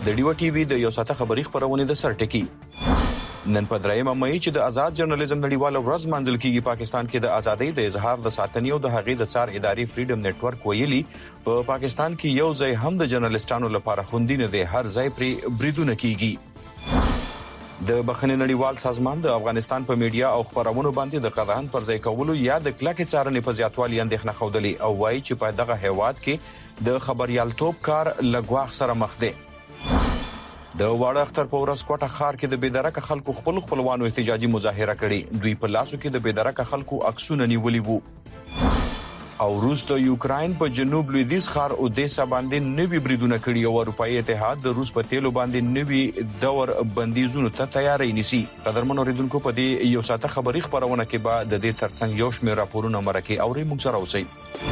د ډیو ټي وي د یو ساعته خبري خبرونه د سرټکی نن په 3 مې چې د آزاد جرنالیزم نړیواله ورځ مانځل کیږي پاکستان کې د ازادۍ د اظهار د ساتنې او د هغې د څار اداري فریډم نتورک ویلي په پاکستان کې یو ځای هم د جرنالستانو لپاره خوندینه دی هر ځای پرې بریدونه کیږي د بخښنې نړیوال سازمان د افغانستان په میډیا او خبرونو باندې د قضاوت پر ځای کولو یا د کلکې څارنې په زیاتوالي اندېښنه خوده او وایي چې په دغه هیواد کې د خبريالتوب کار لګواخ سره مخ دی د واړه اختر په ورځ کوټه ښار کې د بېدرکه خلکو خپلوانو احتجاجي مظاهره کړې دوی په لاسو کې د بېدرکه خلکو عکسونه نیولي وو او روس د یوکراین په جنوب لویدیځ ښار اودیسا باندې نوي بریدونه کړي او اروپایي اتحاد د روس په تیلو باندې نوي دور بندیزونو ته تیاری نیسي قدرمن اوریدونکو په دې یو ساعته خبري خبرونه کې به د دې ترڅنګ یو شمېر راپورونه مرکه اوري موږ سره اوسئ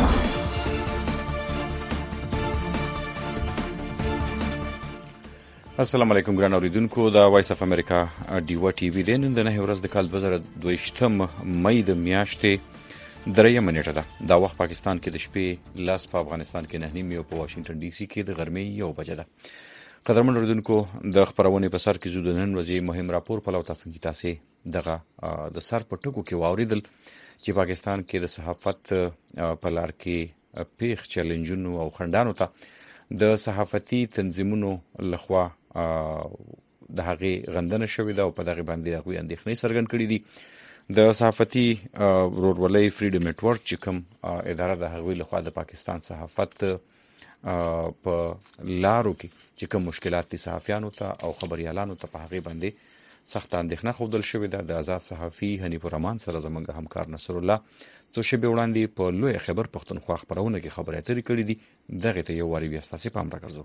السلام علیکم ګران اوریدونکو دا وایس اف امریکا ډیو ټي وی د نن د نه ورځ د کال 2022 مې د میاشتې 3 منټه ده دا وخت پاکستان کې د شپې لاس په افغانستان کې 9 او په واشنگټن ډي سي کې د غرمې 1 بجه ده قدرمن اوریدونکو د خبرونه په سر کې زو د نن ورځې مهم راپور په لور تاسو دغه د سر په ټکو کې واوریدل چې پاکستان کې د صحافت په لار کې پیښ چیلنجونو او خندانو ته د صحافتي تنظیمونو لخوا د هغه غندنه شوې ده او په دغه باندې هغه اندېښنې څرګند کړې دي د صحافتي ورورولۍ فریډم نتورک چې کوم اداره د هغه لخوا د پاکستان صحافت په لارو کې چې کوم مشکلات دي صحافیانو ته او خبريالانو ته په هغه باندې سخت اندېښنه خوندل شوې ده د آزاد صحافي حنیف الرحمن سره زمونږ همکار نصر الله څو شپې وړاندې په لوی خبر پښتونخوا خبرونه کې خبرې اترې کړې دي دغه ته یو واری بیا ستاسو پام راکړو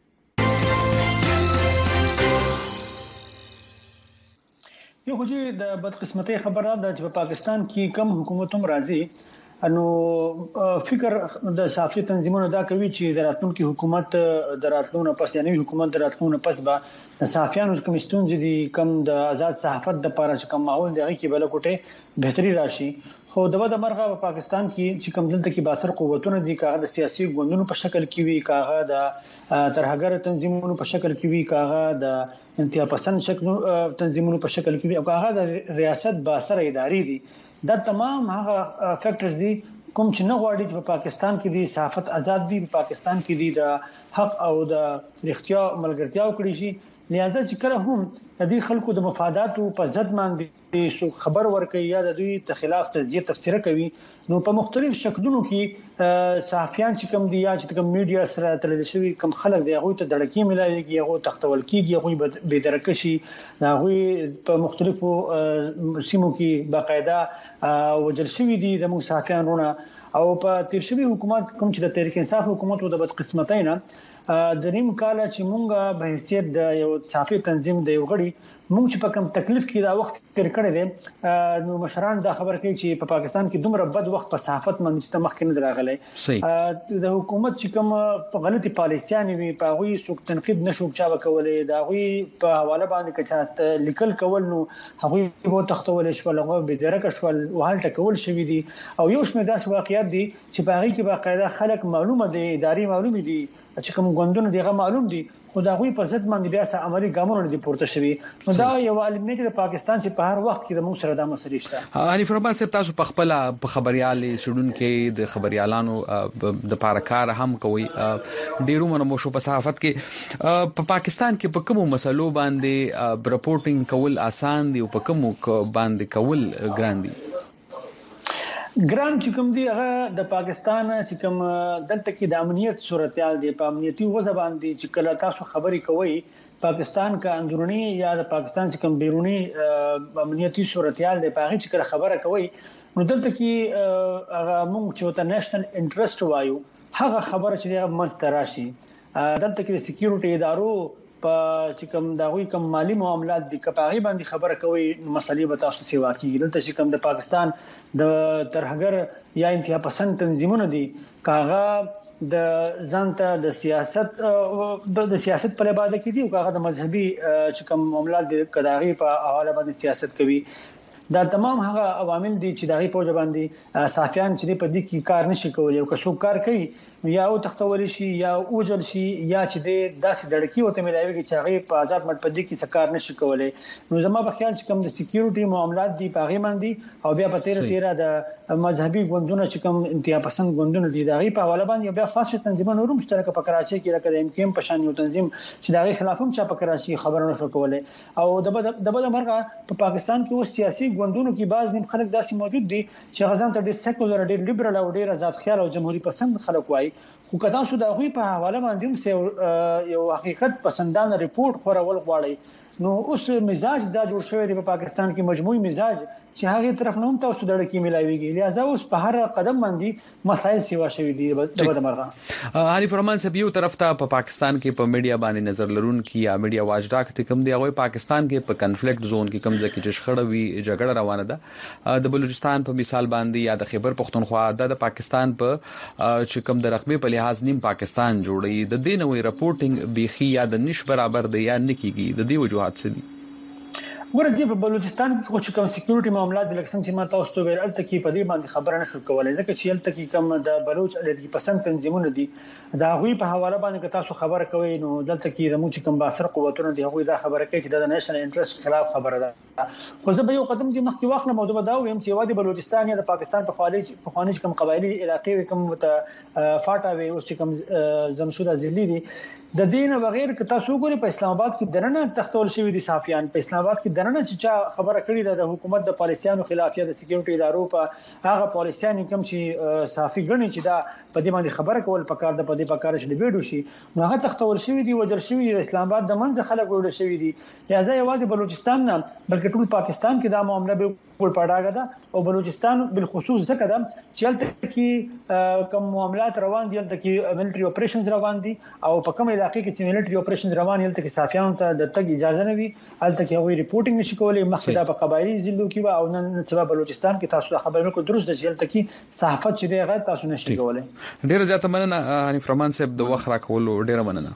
یو خو چې د بدقسمتۍ خبره ده چې په پاکستان کې کم حکومت هم راځي انو فکر د صحافي تنظیمونو دا کوي چې د راتلونکي حکومت د راتلونکو پس یعنی حکومت د راتلونکو پس به د صحافیانو کوم ستونزې دي کم د آزاد صحافت د لپاره چې کم ماحول دی کې بل کوټه بهتري راشي خو د مرغه په پاکستان کې چې کم دلته کې باسر قوتونه دي کاغه د سیاسي ګوندونو په شکل کې وي کاغه د ترهګر تنظیمونو په شکل کې وي کاغه د انتها پسند شکل تنظیمونو په شکل کې وي او کاغه د ریاست باسر اداري دي دا تمام هغه فیکټرز دي کوم چې نه غواړي چې په پاکستان کې د صحافت آزاد وي په پاکستان کې د حق او د اختیار ملګرتیا وکړي شي لہذا چې کله هم د دې خلکو د مفاداتو په ضد باندې خبر ورکړي یا د دوی ته خلاف تجزیه تفسیر کوي نو په مختلف شکلونو کې صحافیان چې کوم دي یا چې کوم میډیا سره تړل شوی کوم خلک دی هغه ته دړکی ملایږي هغه تختول کیږي هغه بېدرکشي هغه په مختلفو سیمو کې باقاعده وجل شوی دي د موږ صحافیان رونه او په تیر شوی حکومت کوم چې د تحریک انصاف حکومت د بدقسمتۍ نه د نیم کال چې مونږه به حیثیت د یو صحافي تنظیم د یو غړي مونږ چې په کوم تکلیف کې دا وخت تیر کړی دی نو مشران دا خبر کوي چې په پاکستان کې دومره بد وخت په صحافت باندې چې مخکې نه دراغلی د حکومت چې کوم په غلطي پالیسيانې وي په غوي څوک تنقید نشو چا وکولې دا غوي په حواله باندې کچا لیکل کول نو هغه وو تختول شو لغه به درکه شو وهال ټکول شوې دي او یو شمه داس واقعیت دي چې په هغه کې باقاعده خلک معلومه دي اداري معلومه دي چې کوم غوندونه دیغه معلوم دي خدای په ضد باندې بیا سه عملی ګامونه دي پورته شوی نو دا یو عالمي د پاکستان چې په هر وخت کې د موږ سره د مسلې شته حنیف الرحمن صاحب تاسو په خپل په خبريالي سړون کې د خبريالانو د پارکار هم کوي ډیرو منو شو په صحافت کې په پاکستان کې په کومو مسلو باندې رپورټینګ کول آسان دي او په کومو باندې کول ګران دي ګرام چې کوم دی هغه د پاکستان چې کوم دلته کې د امنیت صورتحال دی په امنیتي وضع باندې چې کله تاسو خبري کوي پاکستان کا اندرونی یا د پاکستان چې کوم بیرونی امنیتي صورتحال دی په هغه چې کله خبره کوي نو دلته کې هغه موږ چې ته نېشنل انټرست وایو هغه خبره چې هغه مستراشي دلته کې د سکیورټي ادارو په چې کوم دغوی کوم مالی معاملات د کپاغي باندې خبره کوي مسلې به تاسو سیوا کیږي دلته چې کوم د پاکستان د ترهګر یا انتها پسند تنظیمونه دي کاغه د ځانته د سیاست په لباده کې دي او کاغه د مذهبي چې کوم معاملات د کداغي په حواله باندې سیاست کوي دا تمام هغه عوامل دي چې دغه پوجا باندې صحافیان چې په دې کې کار نشي کولای او که څوک کار کوي یا او تختول شي یا اوجل شي یا چې د داسې دړکی وته ملایوي چې هغه په آزاد مټ په دې کې سکار نشي کولای. نو زما په خیال چې کوم د سکیورټي معاملات دي په غي باندې او بیا په تیر د مذهبي ګوندونو چې کوم انتها پسند ګوندونه دي دغه په حواله باندې بیا خاصه تنظیمونه نور مشترک په کراچي کې راکړه امکان په شان یو تنظیم چې دغه خلاف هم چا په کراچي خبرونه شو کولای او د بده مرغه په پاکستان کې اوس سیاسي ګوندونو کې بعض نیم خلک داسې موجود دي چې غزان ته ډېر سیکولر ډېر لیبرل او ډېر آزاد خیال او جمهوریت پسند خلک وایي خو کدا شو د غوي په حواله باندې یو حقیقت پسندانه ریپورت خورول غواړي نو اوس مزاج دا جوړ شوی دی په پاکستان کې مجموعي مزاج چې هغه طرف نه هم تاسو دړکی ملایويږي لہذا اوس په هر قدم باندې مسایل سیوا شوی دي د بده مرغه حنیف رحمان صاحب یو طرف ته په پاکستان کې په میډیا باندې نظر لرونکي یا میډیا واچډاک ته کوم دی هغه پاکستان کې په کنفلیکټ زون کې کوم ځکه چې شخړه وی جګړه روانه ده د بلوچستان په مثال باندې یا د خیبر پختونخوا د پاکستان په چې کوم د رقبې په لحاظ نیم پاکستان جوړي د دینوي رپورټینګ بيخي یا د نش برابر دی یا نکېږي د دې وجوهات څه دي ورته په بلوچستان کې چې کوم سکیورټي معاملات د لکسن چې ماته اوس ته ویل الته کې په دې باندې خبره نشو کولای ځکه چې الته کې کوم د بلوچ لري پسند تنظیمونه دي دا غوي په حواله باندې تاسو خبره کوي نو دلته کې د موږ کوم باسر قوتونه دي هغه دا خبره کوي چې د نېشنل انټرست خلاف خبره ده خو زه به یو قدم دې مخکې واخلم موضوع دا ویم چې وادي بلوچستان یا د پاکستان په خارج کوم قبایلی علاقې کوم فاټا وي اوس چې کوم زمشوده ځلی دي د دینه بغیر که تاسو ګورئ په اسلام آباد کې درنه تختول شوی دي صحافیان په اسلام آباد کې درنه چې خبره کړې ده د حکومت د پالیسیانو خلاف یا د سکیورټي ادارو په هغه پالیسیان کوم چې صحافي ګڼي چې دا په دې باندې خبره کول پکار د پدې پکار چې ویډیو شي نو هغه تختول شوی دي وجل شوی د اسلام آباد د منځ خلک وړل شوی دي لہذا یوازې بلوچستان نه بلکې ټول پاکستان کې دا معاملې به ول پړاګه ده او بلوچستان بالخصوص ځکه ده چې هلته کې کوم معاملات روان دي هلته کې ملټري اپریشنز روان دي او په کوم علاقې کې چې ملټري اپریشنز روان هلته کې صحافیانو ته د تګ اجازه نه وي هلته کې هغوی ریپورټینګ نشي کولای مخکې دا په قبایلی ضلعو کې او نن سبا بلوچستان کې تاسو خبرونه کو درست د هلته کې صحافت چې دی هغه تاسو نشي کولای ډیر زیاته مننه حنیف رحمان صاحب د وخت راکولو ډیر مننه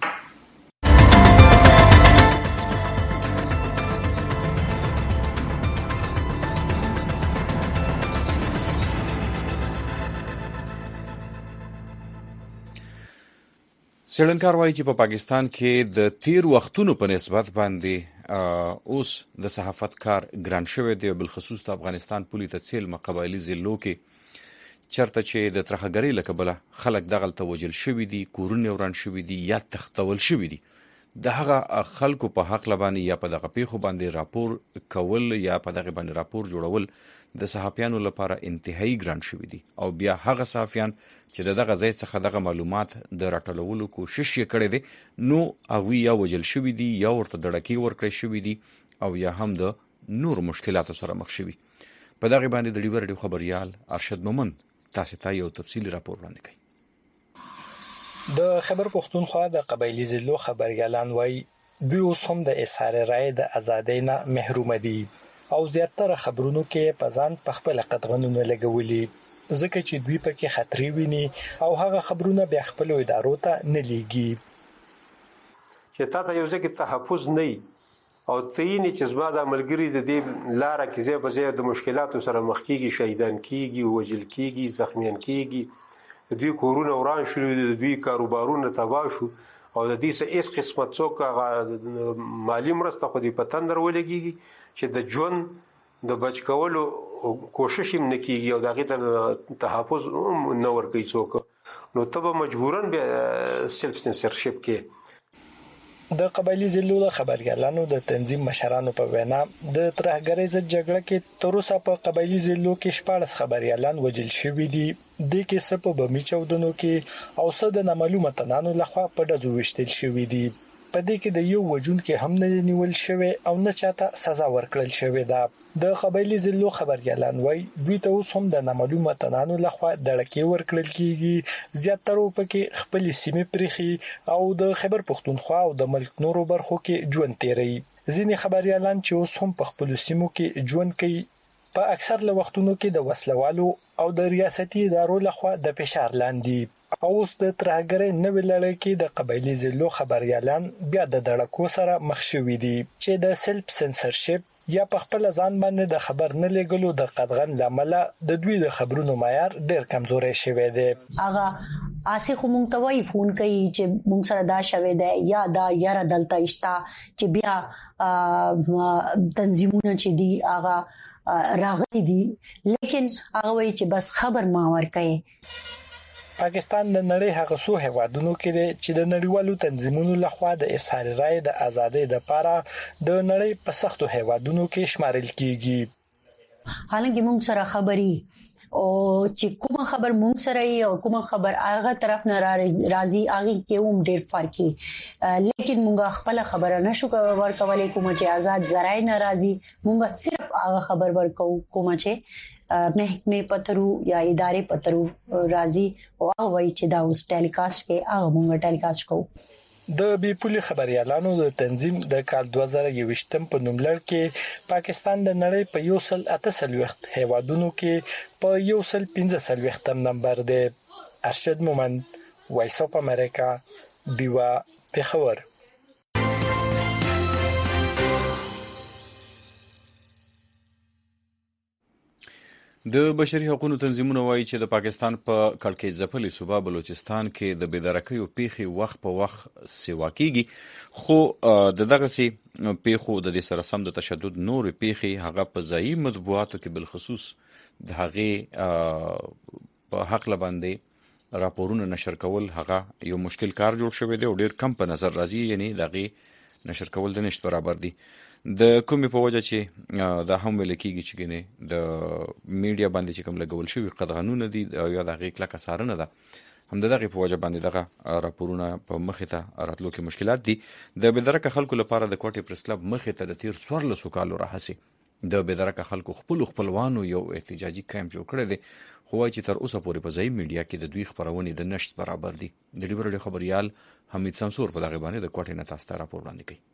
سړنکار وایي چې په پاکستان کې د تیر وختونو په نسبت باندې اوس د صحافت کار ګران شوی دی بل خصوص د افغانستان پولی تسهیل مقابلي ضلعو کې چرته چې د ترخګری لکبله خلک دغه توجل شوی دي کورونه وران شوی دي یا تختول شوی دي د هغه خلکو په حق لبانی یا په دغه پیخو باندې راپور کول یا په دغه باندې راپور جوړول د صحافیانو لپاره انتهایی ګران شوی دي او بیا هغه صحافیان چې دغه ځای څخه دغه معلومات د راټولولو کوشش یې کړی دی نو هغه یا وجل شوی دي یا ورته دړکی ورکړی شوی دي او یا هم د نور مشکلاتو سره مخ شوی په دغه باندې د ډیور خبريال ارشد مومند تاسو ته یو تفصیلی راپور وړاندې کړي د خبر پښتونخوا د قبایلی ضلعو خبريالان وایي دوی اوس هم د اظهار رائے د ازادۍ نه محروم دي او زیاتره خبرونو کې په ځان په خپل قدغنونه لګولي ځکه چې دوی پکې خطرې ویني او هغه خبرونه بیا خپل ادارو ته نه لیږي چې تاسو یو ځکه تحفظ نه او تینې چې زما د عملګری د دې لار کې زه به زه د مشکلاتو سره مخ کیږي شهیدان کیږي وجل کیږي زخمیان کیږي دوی کورونه وران شول دوی کاروبارونه تباه شو او د دې څه اس قسمت څوک مالی مرسته خو دې په تندر ولګيږي چې د ژوند د بچ کولو کوشش هم نکېږي او دغه ته تحفظ نه ورکوي څوک نو ته به مجبورن به سلف سنسرشپ کې د قبایلی ضلعو خبريالانو د تنظیم مشرانو په وینا د ترهګرۍ ضد جګړه کې تر اوسه په قبایلی ضلعو کې 14 خبريالان وژل شوي دي د کې څه په بمی چودنو کې او څه د نامعلومه تنانو لخوا په دزو وشتل شوي دي په دې کې د یو وجون کې هم نه نیول شوی او نه چاته سزا ورکړل شوی ده د قبایلی ضلعو خبريالان وایي دوی ته اوس هم د نامعلومه تنانو لخوا دړکی ورکړل کیږي زیاتره پکې خپل سیمه پرخي او د خبر پښتونخوا او د ملک نورو برخو کې ژوند تیري ځینې خبريالان چې اوس هم په خپل سیمو کې ژوند کوي په اکثر له وختونو کې د وسلوالو او د ریاستي ادارو لخوا د فشار لاندې اوس د ترهګرۍ نوې لړۍ کې د قبایلی ضلعو خبريالان بیا د دړکو سره مخ شوي دي چې د سلف سنسرشپ یا په خپل ځان باندې د خبر نه لګلو د قدغن لامل د دوی د خبرونو معیار ډیر کمزوري شوی دی. هغه آسه خو مونږ ته وایي فون کوي چې مونږ سره دا شوی دی یا دا یاره دلته اشتا چې بیا تنظیمونه چې دی هغه راغلي دي لیکن هغه وایي چې بس خبر ما ورکړي. پاکستان د نړۍ هغه څو هیوادونو کې دی چې د نړیوالو تنظیمونو لخوا د اظهار رائے د ازادۍ لپاره د نړۍ په سختو هیوادونو کې شمارل کیږي. حالانکه موږ سره خبري او چې کومه خبر موږ سره او کومه خبر هغه طرف نه راځي هغه کې هم ډېر فرق دی لیکن موږ خپل خبره نشو ورکولای کومه چې آزاد ذرایع ناراضي موږ صرف هغه خبر ورکو کومه چې محکمه پترو یا ادارې پترو راځي او هغه وایي چې دا اوس ټیلیکاسټ کې هغه موږ ټیلیکاسټ کوو. د بیپولي خبريالانو د تنظیم د کال 2021 په نوملړ کې پاکستان د نړۍ په 138 هیوادونو کې په 115 نمبر دی. ارشد مومند، وایس اف امریکا، دیوا پیښور. د بشري حقوقو تنظیمونه وایي چې د پاکستان په کړکېچ ځپلي صوبه بلوچستان کې د بېدرکیو پیښې وخت په وخت سیوا کیږي خو د دغه سي پیښو د دې سره سم د تشدد نور پیښې هغه په ځایي مطبوعاتو کې بالخصوص د هغه په حق لباندې راپورونه نشر کول هغه یو مشکل کار جوړ شوی دی او ډیر کم په نظر راځي یعنی دغه نشر کول د نشټ برابر دي. د کومې په وجه چې دا هم ویل کېږي چې ګنې د میډیا باندې چې کوم لګول شوی قدغنونه دي یا د هغې کلکه څارنه ده هم د دغې په وجه باندې دغه راپورونه په مخې ته راتلو کې مشکلات دي. د بېدرکه خلکو لپاره د کوټې پریس کلب مخې ته د تیر 14 کالو راهیسې د بېدرکه خلکو خپلوانو یو احتجاجي کیمپ جوړ کړی دی خو وایي چې تر اوسه پورې په ځایي میډیا کې د دوی خپرونې د نشت برابر دي. د ډیبر خبريال حمید سمسور په دغه باندې د کوټې نه تاسو ته راپور وړاندې کوي.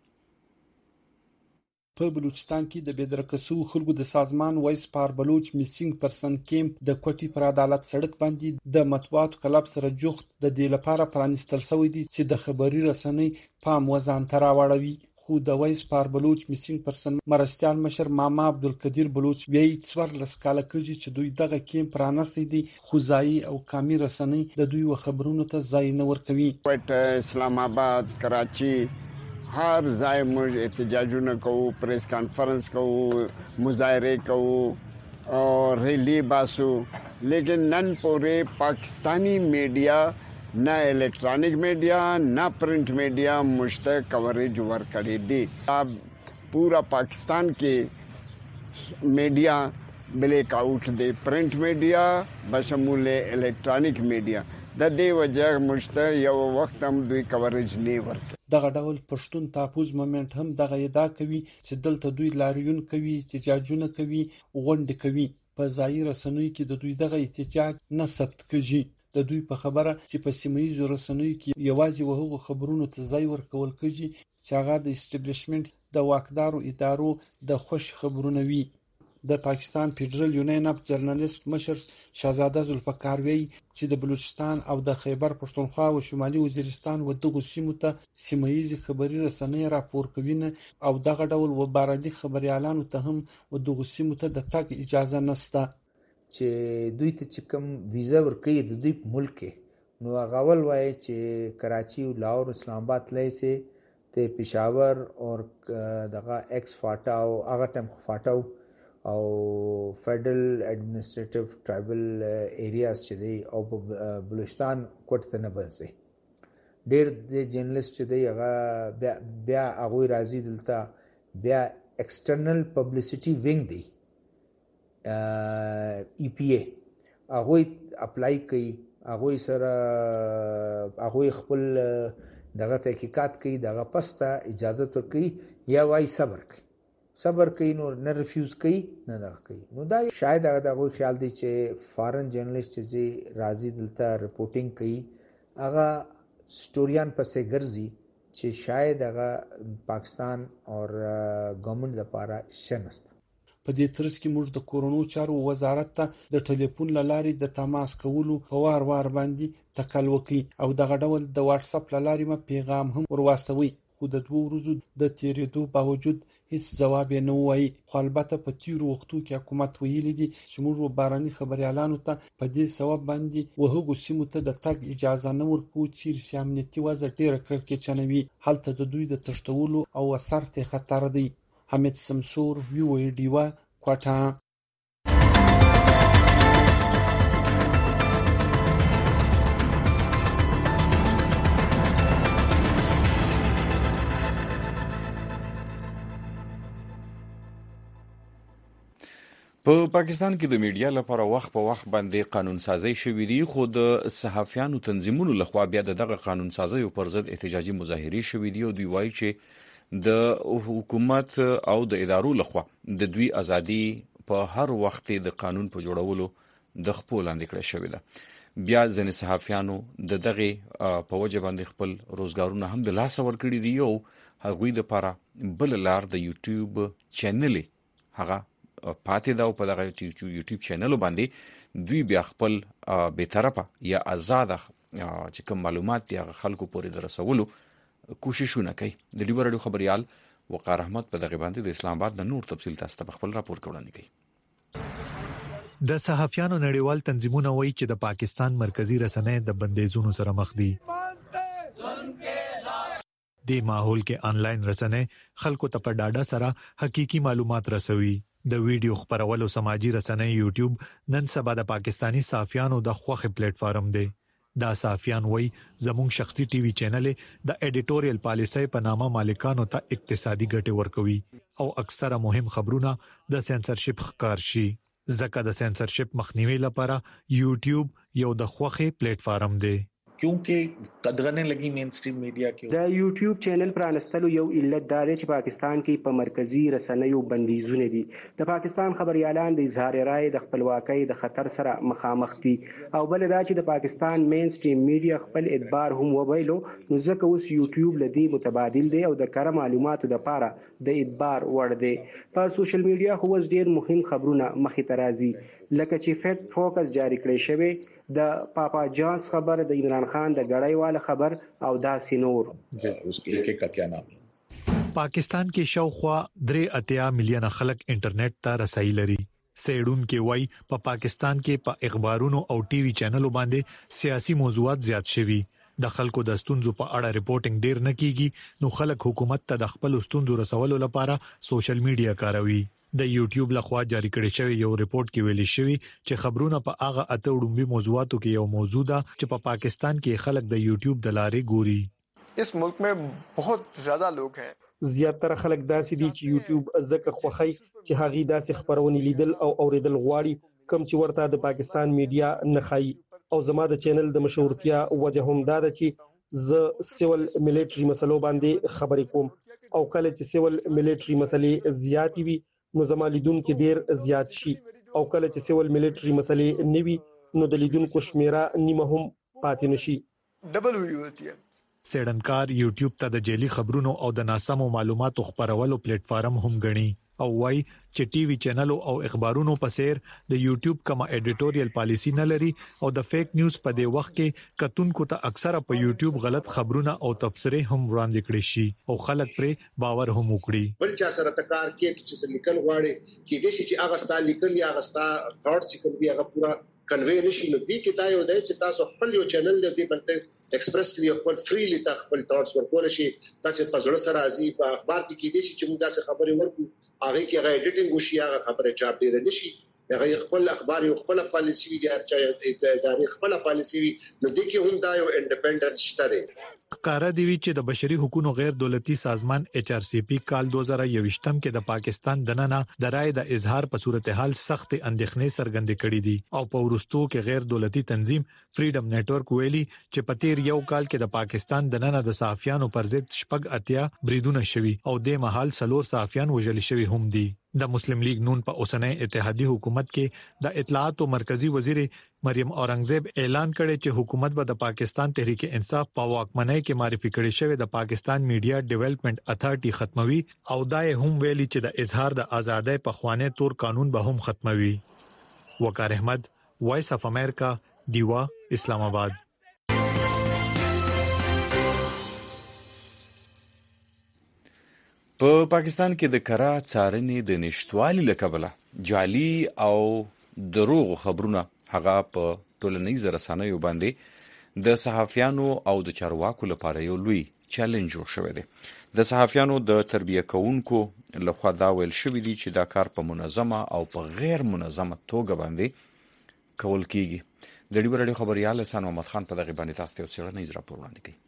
په بلوچستان کې د بېدرکسو خلکو د سازمان وایس پار بلوچ میسینګ پرسن کیمپ د کوټي پر عدالت سړک باندې د مطبوعاتو کلب سره جوخت د دې لپاره پرانستل شوی دی چې د خبري رسنۍ پام وزن تر راوړوي. خو د وایس پار بلوچ میسینګ پرسن مرستيال مشر ماما عبدالقدیر بلوچ وی 14 کاله کېږي چې دوی دغه کیمپ رانسي دي خو ځای او کامي رسنۍ د دوی خبرونو ته ځای نه ورکوي. اسلام آباد، کراچي هر ځای موږ احتجاجونه کوو، پریس کانفرنس کوو، مظاهره کوو او ریلی باسو لیکن نن پورې پاکستانی میډیا نه الکترونیک میډیا نه پرنٹ میډیا مشته کوریج ورکړي دي. پورا پاکستان کې میډیا بلیک آؤٹ دی، پرنٹ میډیا بشمول الکترونیک میډیا د دې وجه مشته یو وخت هم دوی کوریج نه ورکړي. دغه ډول پښتون تاپوز مومنت هم دغه ادعا کوي چې دلته دوی لاریون کوي، احتجاجونه کوي، غونډې کوي. په ځایي رسنیو کې د دوی دغه احتجاج نه ثبت کیږي. د دوی په خبره چې په سیمایي رسنیو کې یوازې وهغه خبرونو ته ځای ورکول کیږي چې هغه د اسټابلیشمنت د واکدارو ادارو د خوش خبرونه وي. د پاکستان فدرال یونین اف جرنالست مشر شهزاده ذوالفقار وی چې د بلوچستان او د خیبر پښتونخوا او شمالي وزیرستان و دغه سیمو ته سیمایي خبري رسنۍ راپور کوي او دغه ډول و باراني خبريالانو ته هم و دغه سیمو ته د تګ اجازه نشته چې دوی ته چې کوم ویزا ورکړي د دوی ملک نو غاول وای چې کراچي او لاهور اسلام آباد لایسه ته پېښور او دغه ایکس فاټا او هغه ټیم فاټاو او فیډرل ایڈمنسټریټیو ټرایبل ایریاز چې دی او بلوچستان کوټ ته نه بنسي. ډېر د جرنالست چې دی هغه بیا هغه راځي دلته بیا ایکسټرنل پبلسټي وینګ دی ای پی ای هغه اپلای کوي، هغه سره هغه خپل دغه تحقیقات کوي، دغه پسته اجازه ورکړي یا وای صبر کوي نو نه ریفیوز کوي نه دغه کوي. نو دا شاید هغه خیال دی چې فارن جرنالست چې راځي دلته رپورټینګ کوي هغه سټوریان پسې ګرځي چې شاید هغه پاکستان او ګورنمنت لپاره شنست. په دې ترڅ کې موږ د کورونو چارو وزارت ته د ټلیفون لارې د تماس کولو په وار باندې تکل وکړي او دغه ډول د واتس اپ لارې ما پیغام هم ورواستوي خو د 2 ورځو د تیریدو باوجود هیڅ جواب نه وایي. خو البته په تیرو وختو کې حکومت ویلي دي چې موږ باراني خبريالانو ته په دې سبب باندې وهغو سیمو ته د تګ اجازه نه ورکو چې امنیتي وضع ډیره کړکېچنوي. هلته د دوی د تښتولو او اثر ته خطر دی. حمید سمسور وی ډیوا کوټه. په پاکستان کې د میډیا لپاره وخت په وخت باندې قانون سازي شوې دي، خو د صحافیانو تنظیمونو لخوا بیا دغه قانون سازي پر ضد احتجاجي مظاهرې شوې دي او دوی وایي چې د حکومت او د ادارو لخوا د دوی ازادي په هر وخت د قانون په جوړولو د خپل لاندې کړی شوې ده. بیا ځینې صحافیانو د دغه په وجه باندې خپل روزګارونه هم د لاس ورکړي دي او هغوی د لپاره بل لار د یوټیوب چینل هغه پاتې دا او په دغه یوټیوب چینل باندې دوی بیا خپل به طرفه یا آزاد چې کوم معلومات دی هغه خلکو پورې رسولو کوششونه کوي. د ډیبر رادیو خبريال وقار احمد په دغه باندې د اسلام آباد د نور تفصیل تاسو ته خپل راپور وړاندې کوي. د صحافیانو نړیوال تنظیمونه وایي چې د پاکستان مرکزی رسنۍ د بندیزونو سره مخ دي. د ماحول کې انلاین رسنۍ خلکو ته په ډاډه سره حقيقي معلومات رسوي. د ویډیو خبرولو سماجی رسنۍ یوټیوب نن سبا د پاکستانی صحافیانو د خوخه پلیټ فارم دی. دا صحافیان وایي زموږ شخصي ټي وي چینل د اډیټوریل پالیسۍ په نامه مالکانو ته اقتصادي ګټه ورکوي او اکثره مهم خبرونه د سنسرشپ ښکار شي. ځکه د سنسرشپ مخنیوي لپاره یوټیوب یو د خوخه پلیټ فارم دی. क्योंकि कदरने लगी मेन स्ट्रीम मीडिया کې د یوټیوب چینل پرانستلو یو علت دا دی چې پاکستان کې په مرکزی رسنیو بندیزونه دي. د پاکستان خبريالان د اظهار رائے د خپلواکۍ د خطر سره مخامخ دي او بل دا چې د پاکستان مین سټریم میډیا خپل اعتبار هم وبایلو، نو ځکه اوس یوټیوب لدی متبادل دی او د کار معلوماتو د پاره د اعتبار وړ دی. په سوشل میډیا خو اوس ډیر مهم خبرونه مخې ته راځي، لکه چې فیکټ فوکس جاری کړی شوی، د پاپا جانس خبر، د عمران خان د غړای والا خبر او داسې نور. उसके का क्या नाम है؟ پاکستان کې شاوخوا 3.8 مليون خلک انټرنیټ ته رسایي لري. سیډون کې وای په پاکستان کې په اخبارونو او ټي وي چینلونو باندې سیاسي موضوعات زیات شوي. د خلکو د ستونزو په اړه ریپورتینګ ډیر نه کیږي، نو خلک حکومت ته د خپل ستونزو رسولو لپاره سوشل میډیا کاروي. د یوټیوب لخوا جاری کړی شوی یو ریپورت کې ویلي شوی چې خبرونه په هغه اته وډمبي موضوعاتو کې یو موضوع ده چې په پاکستان کې خلک د یوټیوب د لارې ګوري. اس ملک में बहुत ज्यादा लोग हैं. زیاتره خلک داسې دي چې یوټیوب ځکه خوخی چې هغه داسې خبرونه لیدل او اوریدل غواړي کوم چې ورته د پاکستان میډیا نه خای. او زما د چینل د مشهورتیا وجه هم دا ده چې ز سیول ملټری مسلو باندې خبرې کوم او کله چې سیول ملټری مسلې زیات وي نو زما لیدونکو ډیر زیات شي او کله چې سیول ملټری مسلې نوي نو د لیدونکو شمیره نیمه هم پاتې نشي. ډبل وی ہوتی ہے. سیډنکار یوټیوب ته د جعلي خبرونو او د ناسمو معلوماتو خبرولو پلیټ فارم هم غني او وای چې ټي وي چینل او اخبارونو په سیر د یوټیوب کما اډیټوریل پالیسی نه لري او د فیک نیوز په دی وخت کې کتونکو ته اکثره په یوټیوب غلط خبرونه او تبصره هم وړاندې کړي شي او خلک پر باور هم وکړي. بل چا سره تکار کې چې لیکل غواړي کې د شي چې هغه ستا لیکل یا هغه ستا ثاټ چې کوم دی هغه پورا کنوي نشي. نو دې کې دا یو دی چې تاسو خپل یو چینل دې باندې ایکسپریسلی خپل فریلی ته خپل ثاټس ورکول شي چې په زړه سره راځي. په اخبار کې کې دي چې موږ داسې خبرې ورکو هغه کې هغه ایډیټینګ وشي هغه خبره چاپ ډیر نشي هغه خپل اخبار یو خپل پالیسی وي د هر چا ادارې خپل پالیسی وي. نو د کې هم دا یو انډیپندنت شته دی. کارا دی چې د بشري حقوقو غیر دولتي سازمان HRCP کال 2021 کې د پاکستان دننه د رائے د اظهار په صورتحال سخت اندېښنې څرګندې کړې دي او په ورستو کې غیر دولتي تنظیم فریډم نتورک ویلي چې په تیر یو کال کې د پاکستان دننه د صحافیانو پر ضد شپږ اتیا بریدونه شوي او د مهال څلور صحافیان وژل شوي هم دي. د مسلم لیگ نون په اوسنۍ اتحادیه حکومت کې د اطلاعات او مرکزی وزیر مریم اورنګزیب اعلان کړی چې حکومت به د پاکستان تحریک انصاف په واکمنۍ کې معرفي کړي شوی د پاکستان میډیا ډیولپمنٹ اتھارټي ختموي او دای هم ویلي چې د اظهار د ازادۍ په خوانه تور قانون به هم ختموي. وقار احمد، وایس اف امریکا، دیوا، اسلام آباد. په پاکستان کې د کره څارنې د نشټوالي له کبله جعلي او دروغ خبرونه هغه په ټولنیزو رسنیو باندې د صحافیانو او د چارواکو لپاره یو لوی چیلنج جوړ شوی دی. د صحافیانو د تربیه کوونکو لخوا دا ویل شوی دی چې دا کار په منظمه او په غیر منظمه توګه باندې کول کیږي. د ډیو رادیو خبريال احسان محمد خان په دغه باندې تاسو ته یو څېړنیز راپور وړاندې کوي.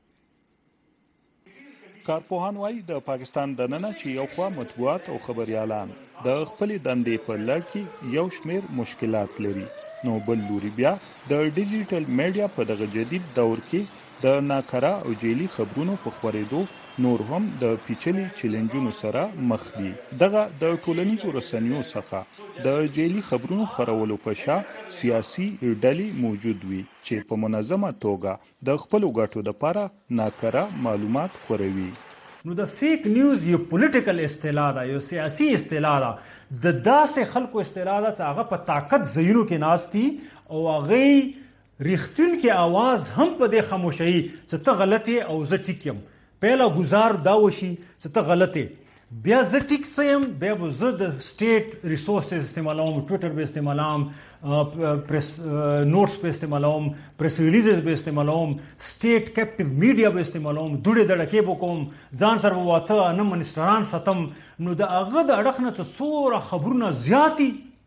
کارپوهان وايي د پاکستان دننه چې یو خوا مطبوعات او خبريالان د خپل دندې په لړ کې یو شمېر مشکلات لري، نو بل لوري بیا د ډیجیټل میډیا په دغه جدید دور کې د ناکاره او جعلي خبرونو په خورېدو نور هم د پیچلي چیلنجونو سره مخ دي. دغه د ټولنیزو رسنیو څخه د جعلي خبرونو خورولو په شا سیاسي ډلې موجود وي چې په منظمه توګه د خپل ګټو لپاره ناکاره معلومات خوروي. نو د فیک نیوز یو پولیټیکل اصطلاح ده، یو سیاسي اصطلاح ده، د داسې خلکو اصطلاح ده چې هغه په طاقت ځایونو کې ناستي او هغه ریښتون کې आवाज هم په دې خاموشي چې ته غلطي او زه ټیک یم. پهلا گزار دا وشي چې ته غلطه بیا زه ټیک سم بیا زه د سټیټ ریسورسز استعمالوم، ټویټر به استعمالوم، پریس نوټس به استعمالوم، پریس ریلیزز به استعمالوم، سټیټ کیپټیو میډیا به استعمالوم، دوړې دړکې به کوم، ځان سره واته نه منستران ستم. نو د هغه د اړخ نه څه څوره خبرونه زیاتی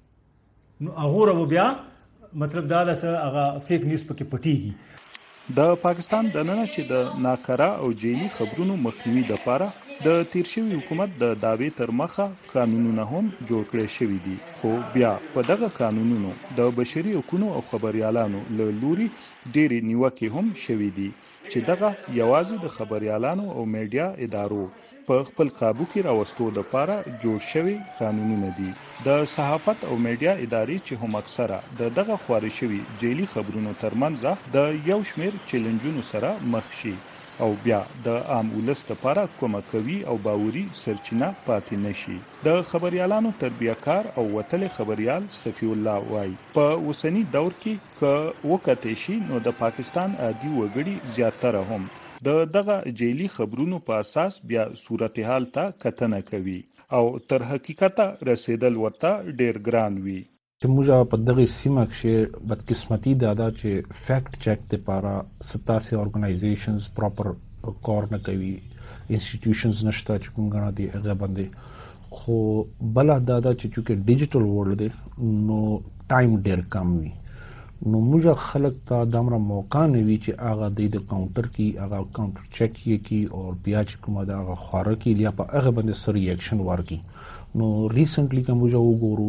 نو هغه بیا مطلب دا ده چې هغه فیک نیوز پکې پټیږي. د پاکستان دننه چې د ناکاره او جعلي خبرونو مخنیوي لپاره د تیر شوی حکومت د داوی تر مخه قانونونه هم جوړ کړی شوی دي، خو بیا په دغه قانونونو د بشري حقوقو او خبريالانو له لوري ډېرې نیوکې هم شوی دي چې دغه یوازې د خبريالانو او میډیا ادارو په خپل قابو کې راوستو لپاره جوړ شوی قانونونه دي. د صحافت او میډیا ادارې چې هم اکثره دغه خواري شوی جعلي خبرونو ترمنځ د یو شمېر چیلنجونو سره مخ شي او بیا د عام ولس لپاره کومه کوي او باوري سرچینه پاتې نشي. د خبريالانو تربیه‌کار او وتل خبريال صفی الله وای په اوسنی دور کې ک وکټ شي نو د پاکستان عادي وګړي زیاتره هم دغه جعلي خبرونو په اساس بیا صورتحال ته کتنه کوي او تر حقیقت رسیدل ورته ډیر ګران وي. چې موږ په دغه سیمه کې بدقسمتي دادا چې فیکٹ چیک لپاره 87 اورګنایزیشنز پراپر کار نه کوي، انسټیټیوشنز نشته چې کوم غنا دي هغه باندې، خو بل دادا چې ډیجیټل ورلد دی نو ټایم ډیر کم وي، نو موږ خلک ته دمره موقع نه وي چې هغه د کاونټر کې هغه کاونټر چیک کی او بیا چې کومه دا خواره کې یا په هغه باندې سر ریاکشن ورکي. نو ریسنټلی کوم موږ وګورو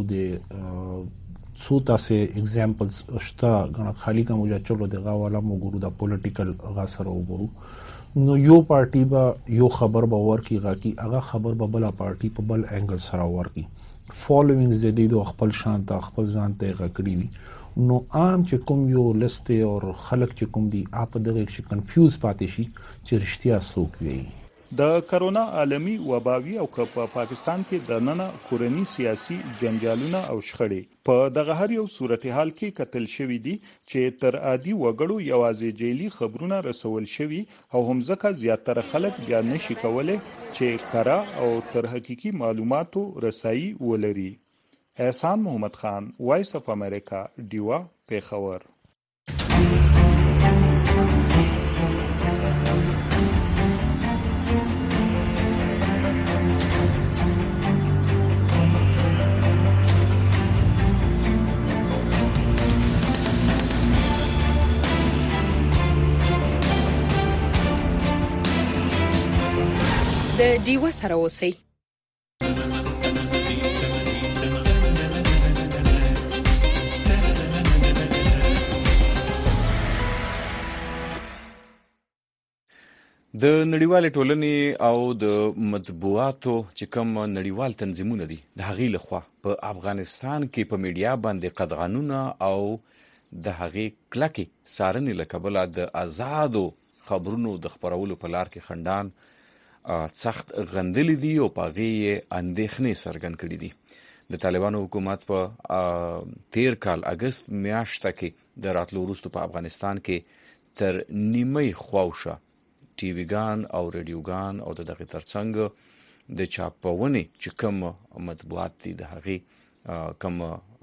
د څو تاسو एग्जांपल्स شته غنا خالی کوم موږ چلو دغه والا وګورو د پولیټیکل غاسر وګورو نو یو پارټي با یو خبر به ورکی غاکی هغه خبر به بل پارټي په بل انګل سره ورکی فالوینګز د دې د خپل شان ته خپل ځان ته غکړي وي نو عام چې کوم یو لست او خلک چې کوم دي اپ دغه شي کنفیوز پاتې شي چې رښتیا څوک وي. د کرونا عالمي وباوي او په پاکستان کې د نننه کورنی سیاسي جنجالونه او شخړې په دغه هر یو صورتحال کې قتل شوی دي چې تر عادي وګړو یوازې جیلی خبرونه رسول شوی او هم ځکه زیاتره خلک بیا نشي کولای چې کارا او تر حقيقي معلوماتو رسایي ولري. احسان محمد خان، وایس اف امریکا، ډیوا، پیښور. د ډیوا سره اوسئ. د نړیوال ټولنې او د مطبوعاتو چې کوم نړیوال تنظیمونه دي د هغې لخوا په افغانستان کې په میډیا باندې قدغنونه او د هغې کلکې څارنې له کبله د آزادو خبرونو د خپرولو په لار کې خنډان سخت غندلې دي او په هغې یې اندېښنې څرګند کړي دي. د طالبانو حکومت په تیر کال اګست میاشته کې د راتلو وروسته په افغانستان کې تر نیمۍ خواوشه ټي وي ګان او ریډیو ګان او دغه ترڅنګ د چاپونې چې کوم مطبوعات دي د هغې کوم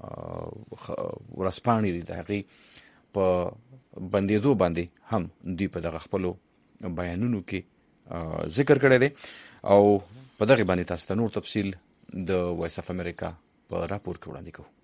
ورځپاڼې دي د هغې په بندېدو باندې هم دوی په دغه خپلو بیانونو کې ذکر کړی دی او په دغه باندې تاسو ته نور تفصیل د وایس اف امریکا په راپور کې وړاندې کوو.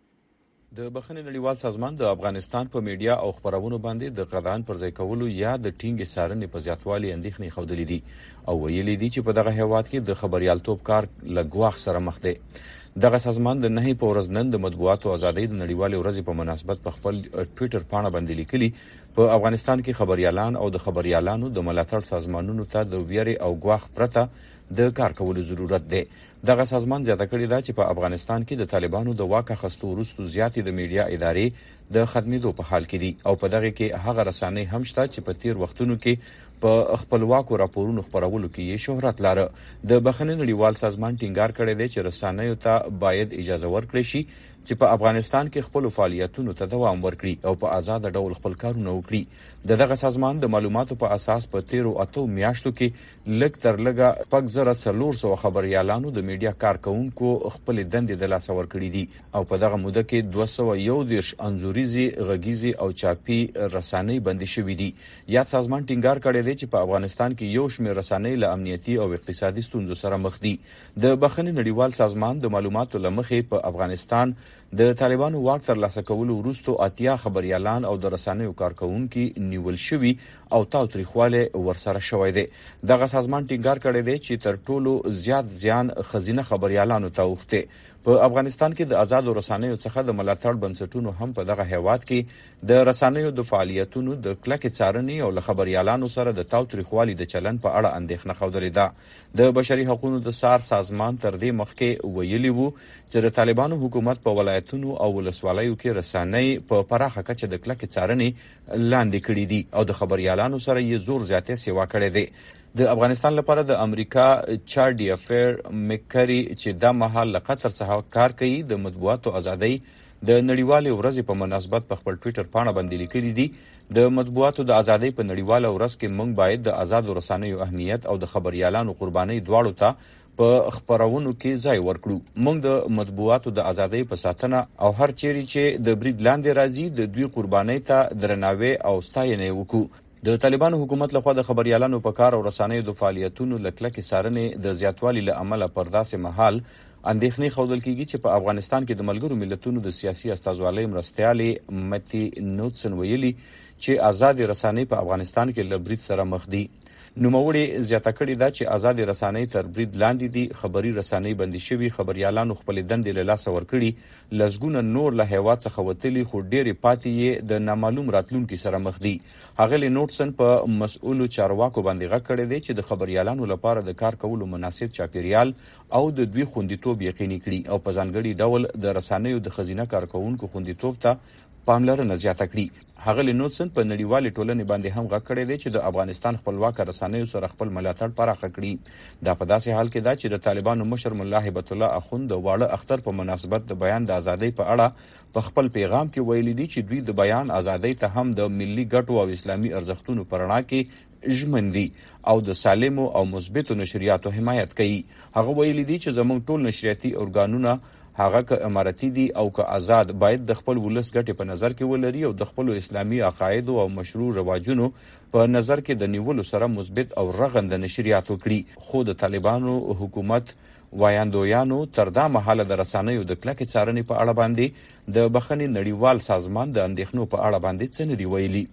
د بخښنې نړیوال سازمان د افغانستان په میډیا او خبرونو باندې د قضاوت پر ځای کولو یا د ټینګې څارنې په زیاتوالي اندېښنې ښودلې دي او ویلي دي چې په دغه هیواد کې د خبريالتوب کار له ګواښ سره مخ دی. دغه سازمان د 9 په ورځ نن د مطبوعاتو ازادۍ د نړیوالې ورځې په مناسبت په خپل ټوئیټر پاڼه باندې لیکلي په افغانستان کې خبريالان او د خبريالانو د ملاتړ سازمانونو ته د ویرې او ګواښ پرته د کار کولو ضرورت دی. دغه سازمان زیاته کړې ده چې په افغانستان کې د طالبانو د واک اخیستو وروسته زیاتې د میډیا ادارې د ختمېدو په حال کې دي او په دغه کې هغه رسنۍ هم شته چې په تیر وختونو کې په خپلواکو راپورونو خپرولو کې یې شهرت لاره. د بخښنې نړیوال سازمان ټینګار کړی دی چې رسنیو ته باید اجازه ورکړي شي چې په افغانستان کې خپل فعالیتونو ته دوام ورکړي او په آزاد ډول خپل کارونه وکړي. دغه سازمان د معلوماتو په اساس په 13 میاشتو کې لږ تر لږه 5400 خبريالانو د میډیا کارکونکو خپل دندې د لاسه ورکړي دي او په دغه موده کې 211 انزوريزي غږیزي او چاپي رسنۍ بندي شوې دي. یا سازمان ټینګار کړی دی چې په افغانستان کې یو شمېر رسنۍ له امنیتي او اقتصادي ستونزو سره مخ دي. د بخښنې نړیوال سازمان د معلوماتو لمخې په افغانستان د طالبانو واک تر لاسه کولو وروسته 80 خبريالان او د رسنیو کارکونکو نیول شوي او تاوتریخواله ورسره شوی دی. دغه سازمان ټینګار کړی دی چې تر ټولو زیات زیان خزینه خبريالانو ته اوخته. په افغانستان کې د آزاد رسنیو څخه د ملاتړ بنسټونو هم په دغه هیواد کې د رسنیو د فعالیتونو د کلکې څارنې او له خبريالانو سره د تاوتریخوالي د چلن په اړه اندېښنه ښودلې ده. د بشري حقوقو د سار سازمان تر دې مخکې ویلي وو چې د طالبانو حکومت په ولایتونو او ولسوالیو کې رسنۍ په پراخه کچه د کلکې څارنې لاندې کړې دي او د خبريالانو سره یې زور زیاتې سیوا کړې دي. د افغانستان لپاره د امریکا چارډي افیر مکری چې د مهال له قطر څخه کار کوي د مطبوعاتو ازادۍ د نړیوالې ورځې په مناسبت په خپل ټوئیټر پاڼه باندې لیکلي دي د مطبوعاتو د ازادۍ په نړیواله ورځ کې موږ باید د آزاد رسنیو اهمیت او د خبريالانو قربانۍ دواړو ته په خبرونو کې ځای ورکړو. موږ د مطبوعاتو د ازادۍ په ساتنه او هر چیرې چې د برید لاندې راځي د دوی قربانۍ ته درناوی او ستاینه وکړو. د طالبانو حکومت لخوا د خبريالانو په کار او رسنیو د فعالیتونو لکلکې څارنې د زیاتوالي له امله پر داسې مهال اندېښنې ښودل کیږي چې په افغانستان کې د ملګرو ملتونو د سیاسي استازوالۍ مرستیالې متی نوټسن ویلي چې آزاد رسنۍ په افغانستان کې له برید سره مخ دي. نوموړي زیاته کړې ده چې آزاد رسنۍ تر برید لاندې دي. خبري رسنۍ بندي شوي، خبريالانو خپل دندې له لاسه ورکړي، لزګونه نور له هیواد څخه وتلي خو ډېرې پاتې یې د نامعلوم راتلونکي سره مخ دي. هغه نوټسن په مسؤلو چارواکو باندې غږ کړی دی چې د خبريالانو لپاره د کار کولو مناسب چاپیریال او د دوی خوندیتوب یقیني کړي او په ځانګړي ډول د رسنیو د خزینه کارکونکو خوندیتوب ته پاملرنه زیاته کړي. هغه نوټسن په نړیوالې ټولنې باندې هم غږ کړی دی چې د افغانستان خپلواک رسنیو سره خپل ملاتړ پراخه کړي. دا په داسې حال کې ده چې د طالبانو مشر ملا هیبت الله اخوند د واړه اختر په مناسبت د بیان د ازادۍ په اړه په خپل پیغام کې ویلي دي چې دوی د بیان ازادۍ ته هم د ملي ګټو او اسلامي ارزښتونو په رڼا کې ژمن دي او د سالمو او مثبتو نشریاتو حمایت کوي. هغه ویلي دي چې زموږ ټول نشریاتي ارګانونه هغه که امارتي دي او که آزاد باید د خپل ولس ګټې په نظر کې ولري او د خپل اسلامي عقایدو او مشروع رواجونو په نظر کې د نیولو سره مثبت او رغنده نشریات وکړي. خو د طالبانو حکومت وایاندویانو تر دا مهاله د رسنیو د کلکې څارنې په اړه باندې د بخښنې نړیوال سازمان د اندېښنو په اړه باندې څه نه دي ویلي.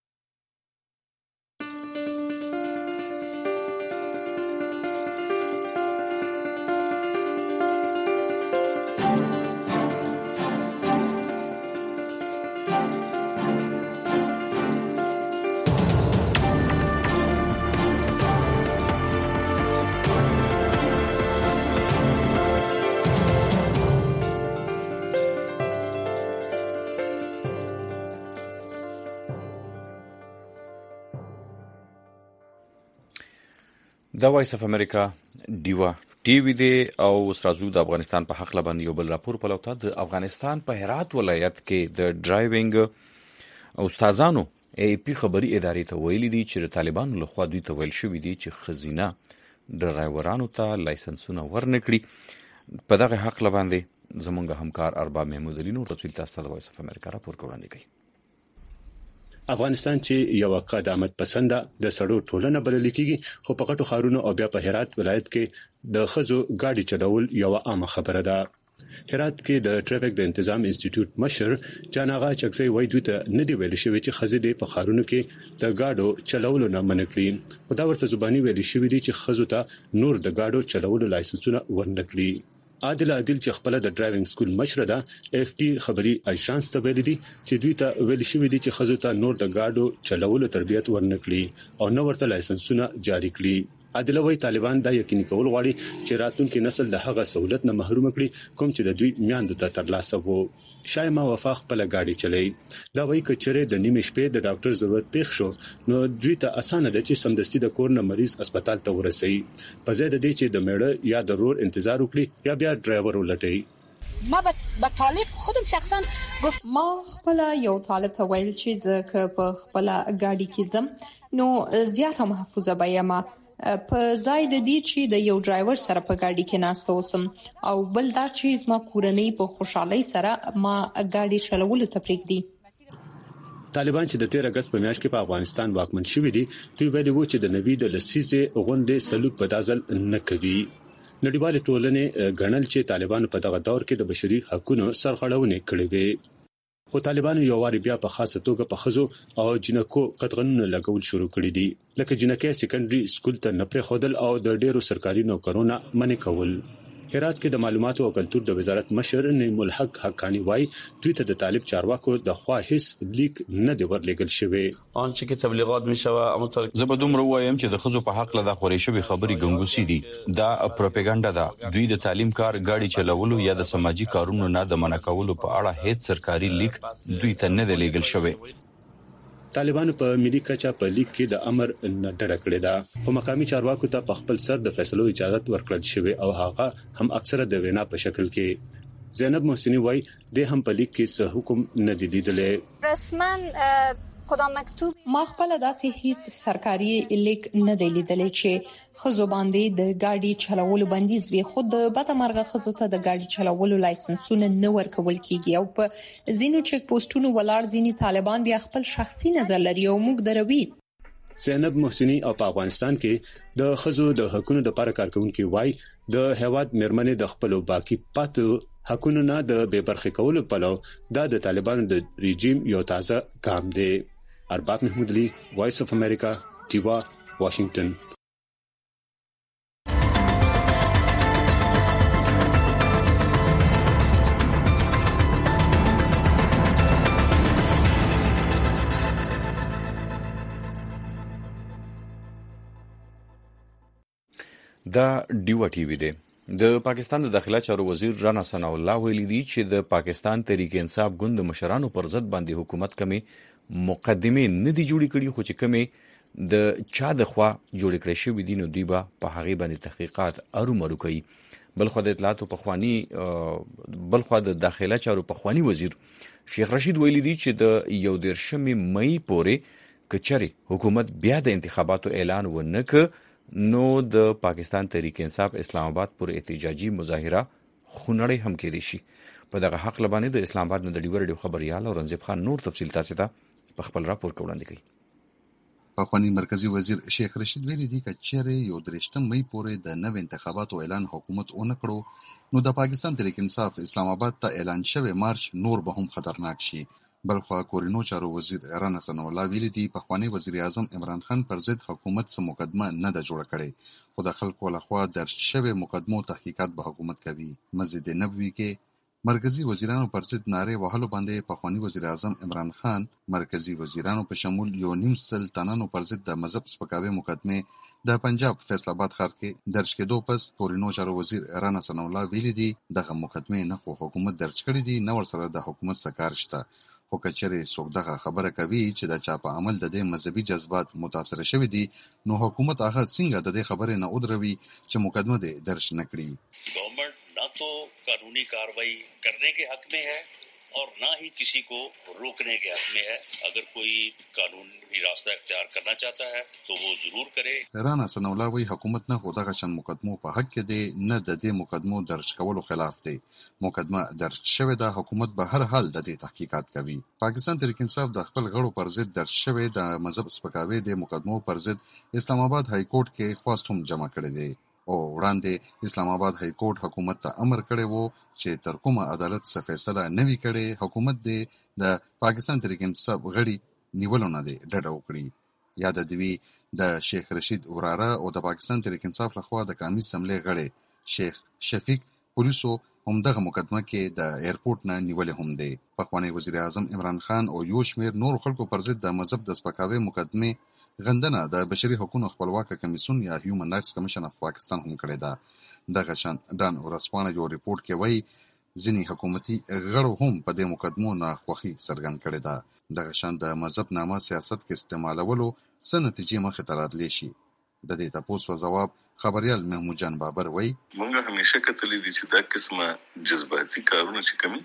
د وایس اف امریکا ډیوا ټي وی دی او سرازو د افغانستان په حق لبن یو بل راپور په لوته د افغانستان په هرات ولایت کې د ډرایوینګ او استادانو ای پی خبري ادارې ته ویلي دي چې طالبانو له خوا دوی ته ویل شوې دي چې خزینه ډرایورانو ته لایسنسونه ورنکړي. په دغه حق باندې زموږ همکار ارباب محمود علي نور تفصیل تاسو ته د وایس اف امریکا راپور وړاندې کوي. افغانستان چې یو قدامت پسنده د سړو ټولنه بلل کېږي، خو په غټو ښارونو او بیا په هرات ولایت کې د خزو گاډي چلول یو عامه خبره ده. هرات کې د ټریفیک د تنظیم انسټیټیوټ مشر جان آغا چکسي وایي دوی ته نه دی ویل شوی چې خزې د په خارونو کې د گاډو چلولو نه منع کړي، خو دا ورته زبانی ویل شوی دی چې خزو ته نور د گاډو چلولو لایسنسونه ورنکړي. عادل چې خپل د ډرایوینګ سکول مشر ده اف پی خبري اژانس ته ویل دي چې دوی ته ویل شوی دی چې خزو ته نور د گاډو چلولو تربیت ورنکړي او نو ورته لایسنسونه جاری کړي. عادل وایي طالبان دا یقیني کول غواړي چې راتلونکي نسل د هغه سہولت نه محروم کړي کوم چې د دوی میاندو ته ترلاسه وو. شایما وفا خپل گاډي چلای دا وایي کچره د نیمه شپې د ډاکټر ضرورت پېښ شو نو دوی ته اسانه ده چې سمدستي د کور نه مریض هسپتال ته ورسي، په ځای د دې چې د میړه یا د رور انتظار وکړي یا بیا ډرایور ولټي. ما به طالب خودم شخصا گفت ما خپل یو طالب ته ویل چې زه که په خپل گاډي کې زم نو زیاته محفوظه به یم، په ځای د دې چې د یو ډرایور سره په گاډي کې ناست اوسم، او بل دا چې زما کورنۍ په خوشحالي سره ما گاډي چلولو ته پرېږدي. طالبان چې د 13 اگست په میاشت کې په افغانستان واکمن شوي دي، دوی ویلي وو چې د نوي د لسیزه غونډې سلوک په دازل نه کوي. نړیوال ټولنې غنل چې طالبان په دغه دور کې د بشري حقوقو سرغړونې کړې وي، خو طالبان یو واری بیا په خاصه توګه په خزو او جنکو قطغنونه لګول شروع کړی دي، لکه جنکه سیکنډري سکول ته نه پرې خودل او د ډیرو سرکاري نوکرونو منع کول. هرات کې د معلوماتو او کلتور د وزارت مشر نعیم الحق حقانی وایي دوی ته د طالب چارواکو د خوا هیڅ لیک نه دی ورلېږل شوی. ان چې تبلیغات میشوه امثال زه به دومره وایم چې د خزو په حق له د خوري شوی خبري ګنګوسی دي، دا پروپاګاندا ده. دوی د تعلیم کار گاډي چلولو یا د سماجی کارونو نه د منع کولو په اړه هیڅ سرکاري لیک دوی ته نه دی لېږل شوی. طالبانو په ملي کچا په لیک کې د امر نه ډډه کړې ده، خو مقامي چارواکو ته په خپل سر د فیصلو اجازه ورکړل شوی او هغه هم اکثره د وینا په شکل کې. زینب محسنی وایي د هم په لیک کې څه حکم نه دی لیدلې. رسمن کدام مکتوب ما خپل داسې هیڅ سرکاري لیک نه دی لیدلې چې خزو باندې د گاډي چلولو بندیز وي، خو د بدمرغه خزو ته د گاډي چلولو لایسنسونه نه ورکول کیږي او په زینو چک پوسټونو ولاړ ځینی طالبان بیا خپل شخصي نظر لري او موږ دروي. زینب محسنی او په افغانستان کې د خزو د حقوقو لپاره کارکونکو وایي د هواد مرمنې د خپل باقی پاتو حقوقو نه د بے برخې کولو په لور د طالبانو د رژیم یو تازه ګام دی. ارباب محمود علي، وایس اف امریکا، ټیوا، واشنگټن. دا ډیوا ټي وی دی. د پاکستان د داخله چارو وزیر رانا ثنا الله ویلي دی چې د پاکستان تحریک انصاف ګوند مشرانو پر ضد باندې حکومت کمي مقدمه نه دی جوړی کړي، خو چې کمي د چا د خوا جوړ کړی شوی دي نو دوی به په هغه باندې تحقیقات ارومرو کوي. بلخو د اطلاعاتو بلخو د داخله چارو پخوانی وزیر شیخ رشید ویلي دی چې د 11 مئی پورې کچري حکومت بیا د انتخاباتو اعلان ونکړ نو د پاکستان تحریک انصاف اسلام آباد پر احتجاجي مظاهره خونړی هم کېدی شي. په دغه حق لبانې د اسلام آباد د ډیور خبريال اورنګزیب خان نور تفصیل تاسو ته په خپل راپور کې وړاندې کړي. پخوانی مرکزی وزیر شیخ رشید ویلي دی چې چیرې 11 مئی پورې د نوو انتخاباتو اعلان حکومت اونکړو نو د پاکستان تحریک انصاف اسلام آباد ته اعلان شوی مارچ نور به هم خطرناک شي. بلخو کورینو چارو وزیر رانا ثنا الله ویلي دی پخوانی وزیر اعظم عمران خان پر ضد حکومت څخه مقدمه نه ده جوړه کړې، خو د خلکو لخوا درج شوی مقدمو تحقیقات به حکومت کوي. مسجد نبوي کې مرکزی وزیرانو پر ضد ناره وهلو باندې پخوانی وزیر اعظم عمران خان مرکزی وزیرانو په شمول 1.5 تنانو پر ضد د مذهب سپکاوي مقدمه د پنجاب فیصل آباد ښار کې درج کېدو پس کورینو چارو وزیر رانا ثنا الله ویلي دی دغه مقدمه نه خو حکومت درج کړی دی نه ورسره د حکومت سکار شته، خو کچره څوک دغه خبره کوي چې د چا په عمل د دې مذهبي جذبات متاثر شوی دي نو حکومت هغه څنګه د دې خبرې نه ودروي چې مقدمه دې درج نکړي. गवर्नमेंट ना तो कानूनी कार्रवाई करने के हक में है और ना ही किसी को रोकने के हक में है। अगर कोई कानूनी रास्ता इख्तियार करना चाहता है तो वो जरूर करे। رانا سنولا وی حکومت نه خو دغه شان مقدمو په حق کې دی نه د دې مقدمو درج کولو خلاف دی. مقدمه درج شوې ده، حکومت به هر حال د دې تحقیقات کوي. پاکستان تحریک انصاف د خپل غړو پر ضد درج شوې د مذهب سپکاوي د مقدمو پر ضد اسلام آباد های کورټ کې خواست هم جمع کړی دی او وړاندې اسلام آباد های کورټ حکومت ته امر کړی وو چې تر کومه عدالت څخه فیصله نه وي کړې حکومت د پاکستان تحریک انصاف غړي نیولو نه دی ډډه وکړي. یاد دی د شیخ رشید وراره او د پاکستان تحریک انصاف لخوا د قومي اسمبلی غړي شیخ شفیق پولیسو هم دغه مقدمه کې د ایرپورټ نه نیولې هم دی. پخوانی وزیر اعظم عمران خان او یو شمېر نور خلکو پر ضد د مذهب د سپکاوي مقدمه غندنه د بشري حقوقو خپلواک کمیسیون یا هیومن رائټس کمیشن اف پاکستان هم کړی ده. دغه شان ډان ورسپانه یو ریپورت کې وایي ځینې حکومتي غړو هم په دې مقدمو ناخوښي څرګند کړې ده. دغه شان د مذهب نامه سیاست کې استعمالولو څه نتیجې مخې ته راتلی شي. د دې تپوس په ځواب خبريال محمود جان بابر وایي موږ همیشه کتلې دي چې دا قسمه جذباتي کارونه چې کوي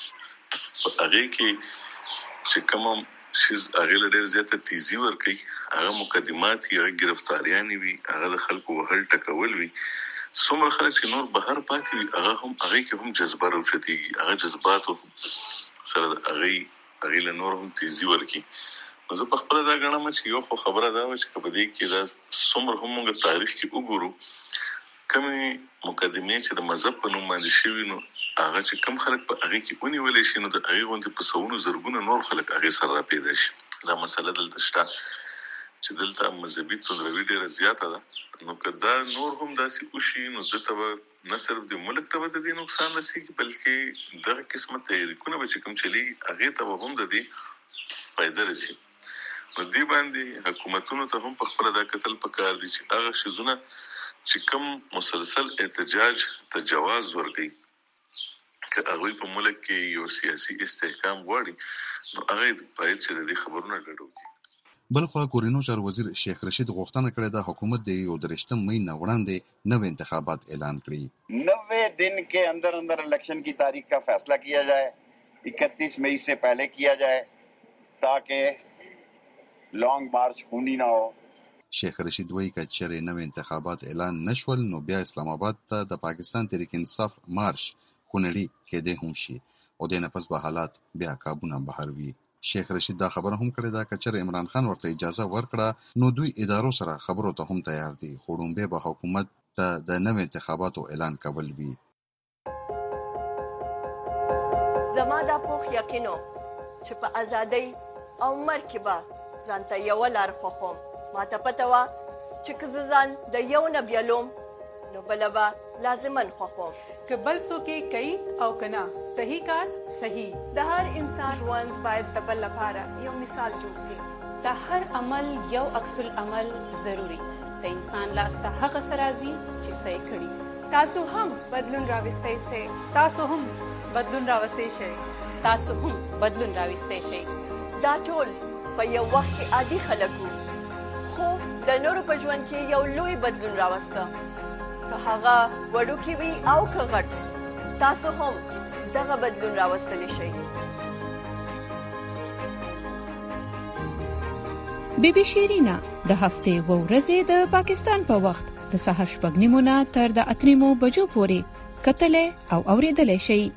هغه کې چې کوم شیز هغه له ډېر زیاته تیزی ور کوي، هغه مقدمات یا گرفتاریان وي، هغه د خلکو وهل ټکول وي. څومره خلک چې نور بهر پاتې وي هغه کې هم جذبه راوچتېږي، هغه جذباتو سره هغه له نور هم تیزی ورکي. زه په خپل دا غواړم چې یو خو خبره دا و چې په دې کې دا څومره هم موږ تاریخ کې وګورو کومې مقدمې چې د مذهب په نوم باندې شوي نو هغه چې کم خلک په هغه کې ونیولې شي نو د هغه غونډې په سونو زرګونه نور خلک هغه سره پیدا شي. دا مسله دلته شته چې دلته مذهبي توندروي ډیره زیاته ده نو که دا نور هم داسې وشي نو دلته نه صرف د ملک ته به د دې نقصان رسېږي بلکې دغه قسمه تحریکونه به چې کوم چلېږي هغې ته به هم د دې فایده رسي. نو دې باندې حکومتونو ته هم په خپله دا کتل پکار دي چې هغه شیزونه چې کوم مسلسل احتجاج ته جواز ورکوي که هغوی په ملک کې یو سیاسي استحکام غواړي نو هغه باید چې د دې خبرونه ګډ وکړي. بلخوا کورینو چار وزیر شیخ رشید غوښتنه کړې ده حکومت د 31 مئی نه وړاندې نوې انتخابات اعلان کړي. 90 दिन के अंदर इलेक्शन की तारीख का फैसला किया जाए, 31 मई से पहले किया जाए ताकि لانگ مارچ خونی نه و. شیخ رشید وایي که چېرې نوې انتخابات اعلان نشول نو بیا اسلام آباد ته د پاکستان تحریک انصاف مارش خونړي کېدی هم شي او د نه پس به حالات بیا کابونه بهر وي. شیخ رشید دا خبره هم کړې ده که چېرې عمران خان ورته اجازه ورکړه نو دوی ادارو سره خبرو ته هم تیار دي خو ړومبی به حکومت ته د نوې انتخاباتو اعلان کول وي. زما دا پوخ یقینو چې په ازادۍ او مرګ کې به ځانته یوه لار خوښوم. ماته پته وه چې که زه ځان د یو نه بیلوم نو بله به لازما خوښوم. که بل څوک یې کوي او که نه صحیح کار صحیح. د هر انسان ژوند باید د بل لپاره یو مثال جوړ شي. د هر عمل یو عکس العمل ضروري. د انسان لاس ته هغه څه راځي چې څه یې کړي. تاسو هم بدلون راوستی شئ. تاسو هم بدلون راوستی شئ. تاسو هم بدلون راوستی شئ. دا ټول په یو وخت کې عادي خلک وو خو د نورو په ژوند کې یو لوی بدلون راوسته. که هغه وړوکی وي او که غټ تاسو هم دغه بدلون راوستلی شئ. بی بی شیرینا د هفتې و ورځې د پاکستان په وخت د سحر 8:30 تر د 8 بجو پورې کتلې او اوریدلې شئ.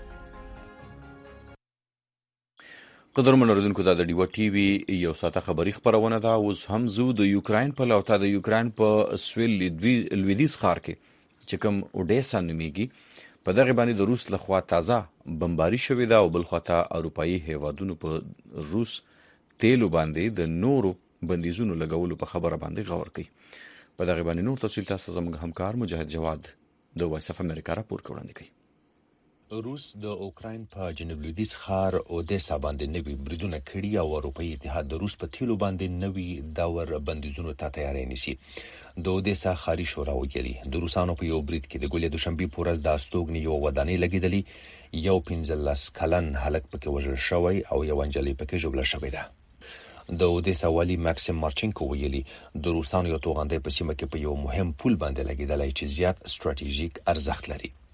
قدرمن اوریدونکو دا د ډیو ټي وي یو ساته خبری خبرونه ده. اوس هم زو د یوکرين په لوټه د یوکرين په سویل لویدیز ښار کې چې کوم اودیسا نومیږي په دغه باندې د روس لخوا تازه بمباري شوې ده او بل خواته اروپאי هیوادونو په روس تیلو باندې د نورو بندیزونو لګولو په خبره باندې غور کوي. په دغه باندې نور تفصیل تاسو زموږ همکار مجاهد جواد د وایس اف امریکا راپور وړاندې کوي. روس د اوکراین په جنوب لویدیز ښار اودیسا باندې نوي بریدونه کړي او اروپאי اتحاد د روس په تیلو باندې نوي داور بندیزونو ته تیاری نیسي. د اودیسا ښاري شورا ویلي د روسانو په یو برید کې د ګولې دوشنبه پورز د استوګنې یو ودانۍ لګیدلې، یو 15 کلن هلک پکې وژل شوی او یو انجلۍ پکې ژوبله شوې ده. د اودیسا والی ماکسیم مارچنکو ویلي د روسانو یو توغندۍ په سیمه کې په یو مهم پل باندې لګیدلای چې زیات ستراتیژیک ارزښت لري.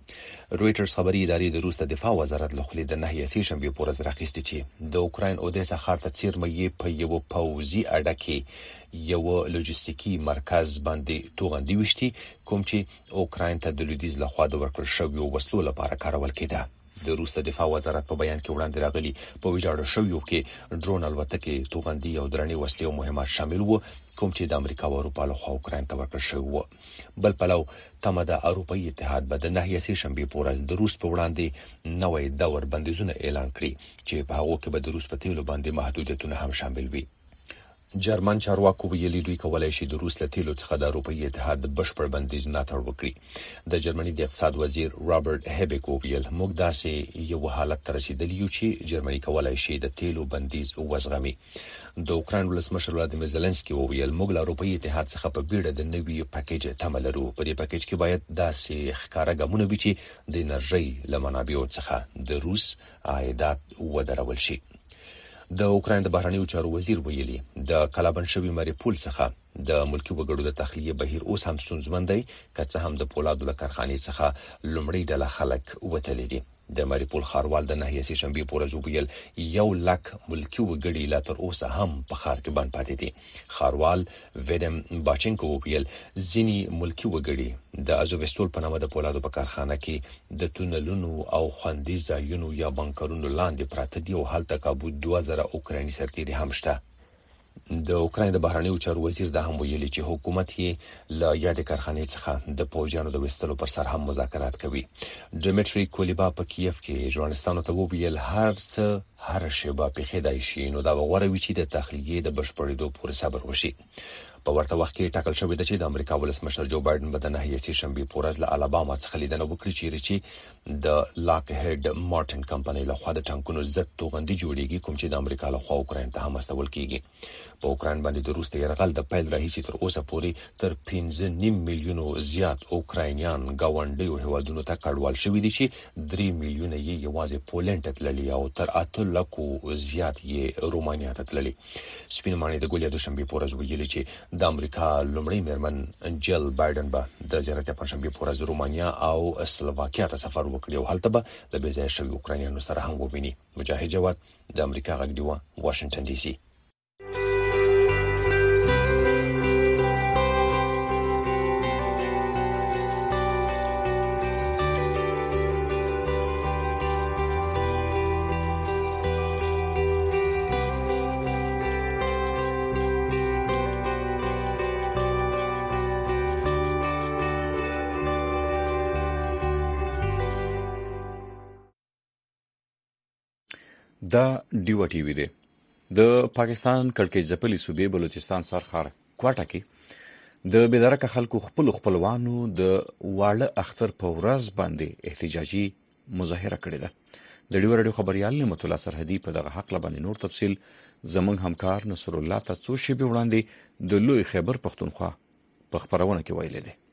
رويټرز خبري ادارې د روس د دفاع وزارت له خوا د نهي سي شنبه پر ورځ راخیستي چې د اوکراین اودیسا ښار ته څیرمه په یو پوځي اډه کې یو لوجستیکي مرکز باندې توغندي وشتي کوم چې اوکراین ته د لویدیز له خوا د ورکړل شویو وسلو لپاره کارول کېده د روس د دفاع وزارت په بیان کې وړاندې راغلي په ویجاړ شویو کې ډرون الوتکې توغندي او درنې وسلې او مهمات شامل وو کوم چې د امریکا او اروپا له خوا اوکراین ته ورکړل شوی وو بل پلو تمه د اروپאי اتحاد به د نهي سي شنبه په ورځ د روس په وړاندې نوې دور بندیزونه اعلان کړي چې په هغه کې به د روس په تیلو باندې محدودیتونه هم شامل وي جرمن چارواکو ویلي دوی کولای شي د روس له تیلو څخه د اروپאי اتحاد د بشپړ بندیز ملاتړ وکړي د جرمني د اقتصاد وزیر رابرټ هیبک ویل موږ داسې یو حالت ته رسیدلی یو چې جرمني کولای شي د تیلو بندیز وزغمي د اوکراین ولسمشر ولادیمیر زيلنسکي ویل موږ له اروپאי اتحاد څخه په بیړه د نوي پاکیج تمه لرو په دې پاکیج کې باید داسې ښکارا ګامونه وي چې د انرژي له منابعو څخه د روس عایدات ودرول شي د اوکراین د بهرنیو چارو وزیر ویلي د کلابند شوی ماریپول څخه د ملکی وګړو د تخلیه بهیر اوس هم ستونزمن دی که څه هم د پولادو له کارخانې څخه لومړی ډله خلک وتلي دي د ماریپول خاروال د نهي سي شنبه په ورځ ویل 1 لک ملکی وګړي لا تر اوسه هم په ښار کې بند پاتې دي خاروال ویدم باچنکو ویل ځینی ملکی وګړي د ازوفستول په نامه د پولادو په کارخانه کې د تونلونو او خوندي ځایونو یا بنکرونو لاندې پراته دي او هلته کابو 2000 اوکرایني سرتیري هم شته د اوکراین د بهرنیو چارو وزیر دا هم ویلي چې حکومت یې له یاد کارخانې څخه د پوجانو د وستلو پر سر هم مذاکرات کوي ډیمټری کولیبا په کیف کې ژورنالستانو ته ویل هر شی به پیښیدای شي نو دا غوړه وی چې د تخلیه د بشپړېدو پورې صبر وشي په ورته وخت کې ټاکل شوې ده چې د امریکا ولسمشر جو بایدن به د نهي سي شنبه په ورځ له الاباما څخه لیدنه وکړي چې د لاک هډ مارټن کمپنۍ له خوا د ټانکونو ضد توغندي جوړیږي کوم چې د امریکا له خوا اوکراین ته هم استول کیږي په اوکراین باندې د روس د يرغل د پیل راهیسې تر اوسه پورې تر 15.5 میلیونو زیات اوکراینیان گاونډیو هیوادونو ته کډوال شوي دي چې 3 میلیونه یې یوازې پولند ته تللي او تر 8 لکو زیات یې رومانیا ته تللي سپینمانه د ګولیا د شنبه په ورځ ویلي چې د امریکا لومړی میرمن جل بایدن به د زیارت په شنبه په ورځ رومانیا او سلوواکیا ته سفر وکړي او هلته به د بېځایه شوي اوکراینیانو سره هم وویني مجاهد جواد د امریکا غږ دی واشنگټن ډي سي دا ډیو ټي وی دی د پاکستان کلکې ځپلي صوبې بلوچستان سرخار کوټه کې د بېدرکه خلکو خپلوانو د واړه اختر په ورځ باندې احتجاجي مظاهره کړې ده د ډیو رادیو خبريال نعمت الله سرحدي په دغه حق باندې نور تفصيل زمونږ همکار نصر الله تاسو شی به وړاندې د لوی خیبر پختونخوا په خبرونه کې ویل دي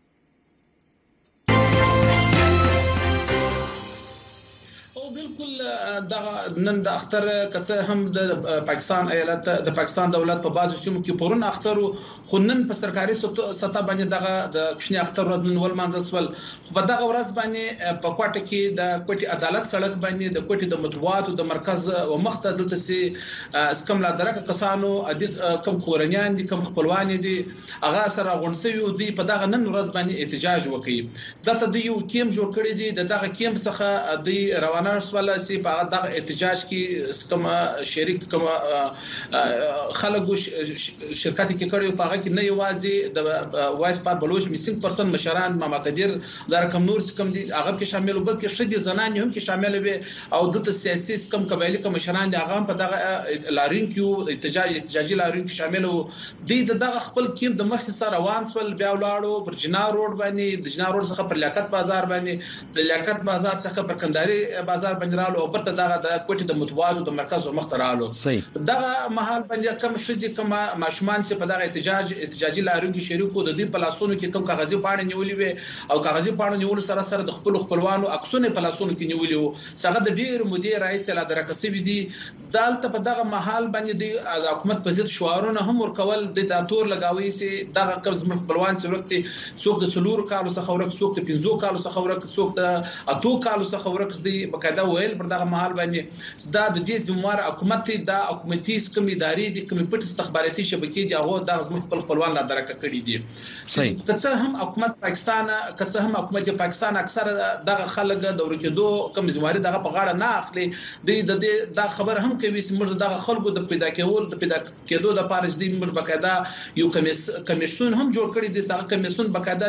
دا نن د اختر کڅه هم د پاکستان ایالت د پاکستان دولت په بازو سیمو کې پورن اختر خو نن په سرکاري سطح باندې دغه د کښنی اختر ورځ نن ول منځ سول خو په دغه ورځ باندې په کوټه کې د کوټي عدالت سړک باندې د کوټي د مطبوعاتو د مرکز او مخته دلته سي اسکم لا درکه کسانو کم کورنیان دي کم خپلوان دي اغه سره غونسوي دي په دغه نن ورځ باندې احتجاج وکړي دلته د یو کیم جوړ کړی دي دغه کیم څخه د روانه سواله سي په دغه احتجاج کې کوم شریک کوم خلکو شرکت کې کړي په هغه کې نه یوازې د وایس پار بلوچ میسنګ پرسن مشران ماما قدیر در کوم نور کوم دي هغه کې شامل وبکه شدي زنان هم کې شامل وي او د سیاسي کوم قبایلی کوم مشران دي هغه په دغه لارین کې احتجاجي لارین کې شامل دي دغه خپل کیم د مخ سره روان سول بیا ولاړو پر جنا روډ باندې د جنا روډ څخه پر لیاقت بازار باندې د لیاقت بازار څخه پر کندهاري بازار باندې باندې رالو او پرته دغه د کوټې د متوازو د مرکز مخ ته رالو دغه محل باندې کم شدي کم ماشومان چې په دغه احتجاجي لاریون کې شریکو د دې پلاسونو کې کم کاغذي پاڼې نیولې وي او کاغذي پاڼې نیول سره سره د خپلوانو عکسونه پلاسونو کې نیولې وو څنګه د ډیر مدیر رئیس لا درکسي دي دالته په دغه محل باندې د حکومت په ضد شعارونه هم ورکول د داتور لګاوي چې دغه کم خپلوان سورت څوک د څلور کالو څخه ورک څوک د 15 کالو څخه ورک څوک د 8 کالو څخه ورک دي بقاعده ویل پر دغه محل باندې دا د دې زموږ حکومت د حکومتي سکم ادارې د کوم پټ استخباراتي شبکې دی هغه د زموږ خپلوان لا درک کړی دي کڅه هم حکومت پاکستان کڅه هم حکومت پاکستان اکثر دغه خلک د ورکېدو کوم زمواري دغه په غاړه نه اخلي د دا خبر هم کوي چې موږ دغه خلکو د پیدا کېدو د پارس دی موږ بقاعده یو کمیسیون هم جوړ کړی دی څنګه کمیسیون بقاعده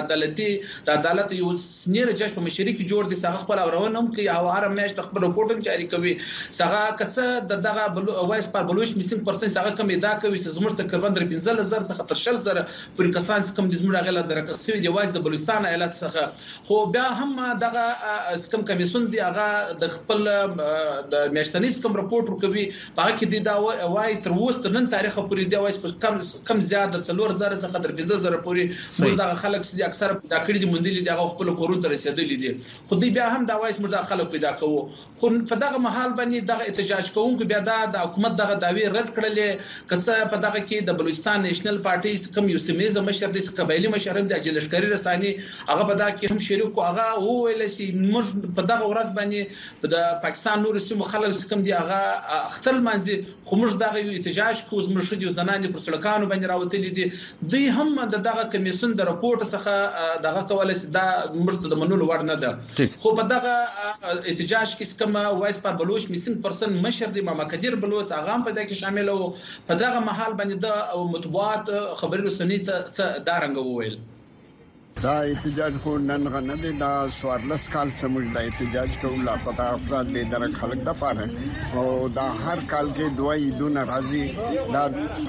د عدالت یو سنیر جج په مشري کې جوړ دي څنګه خپل اورونه هم کوي او هر میاشت خپل رپورټ جاری کوي څنګه کڅه دغه وایس پر بلوش میسنګ پرسنټ څنګه کم ادا کوي چې زموږ تقریبا 15000 څخه تر 10000 پورې کسان کم د زموږ غل درکسي دی وایس د بلوچستان ایالت څخه خو بیا هم دغه کم کمیسیون دی هغه د خپل د میاشتنی کم رپورټ ورکوي هغه کې دی دا وایي تر اوسه نن تاریخ پورې دی وایس کم زیات 4000 څخه تر 15000 پورې موږ د خلک چې اکثر پیدا کړی دي مندلي دغه خپل کورون ته رسیدلې دي خو دې بیا هم دا وایس موږ د خلک پیدا کوو خو په دغه محل باندې دغه احتجاج کوونکو بیا د حکومت دغه داوی رد کړلې کڅه په دغه کې د بلوچستان نېشنل پارټي کوم یو سیمه مشر د قبایلی مشر د اجلشکري رساني هغه په دغه کې هم شریک هغه وویل چې موږ په دغه ورځ باندې د پاکستان نور سیمه خلک کوم دي هغه اختل منځي خو موږ دغه یو احتجاج کوو زموږ شدي زنانې پر سړکانو باندې راوتلې دي دوی هم دغه کمیسیون د رپورټ څخه دغه کولای شي دا مرته د منلو وړ نه ده خو په دغه احتجاج کې کوم وایس پر بلوچ میسنګ پرسن مشر دی محمد قدیر بلوچ هغه په دغه کې شامل وو په دغه محل باندې د مطبوعات خبري رسنۍ ته دا رنګ وویل دا احتجاج خو نن غنه دي دا سوارلس کال سمجھ دا احتجاج کوم لا پتا افراد به در خلق د پاره او دا هر کال کې دوی دون راضي دا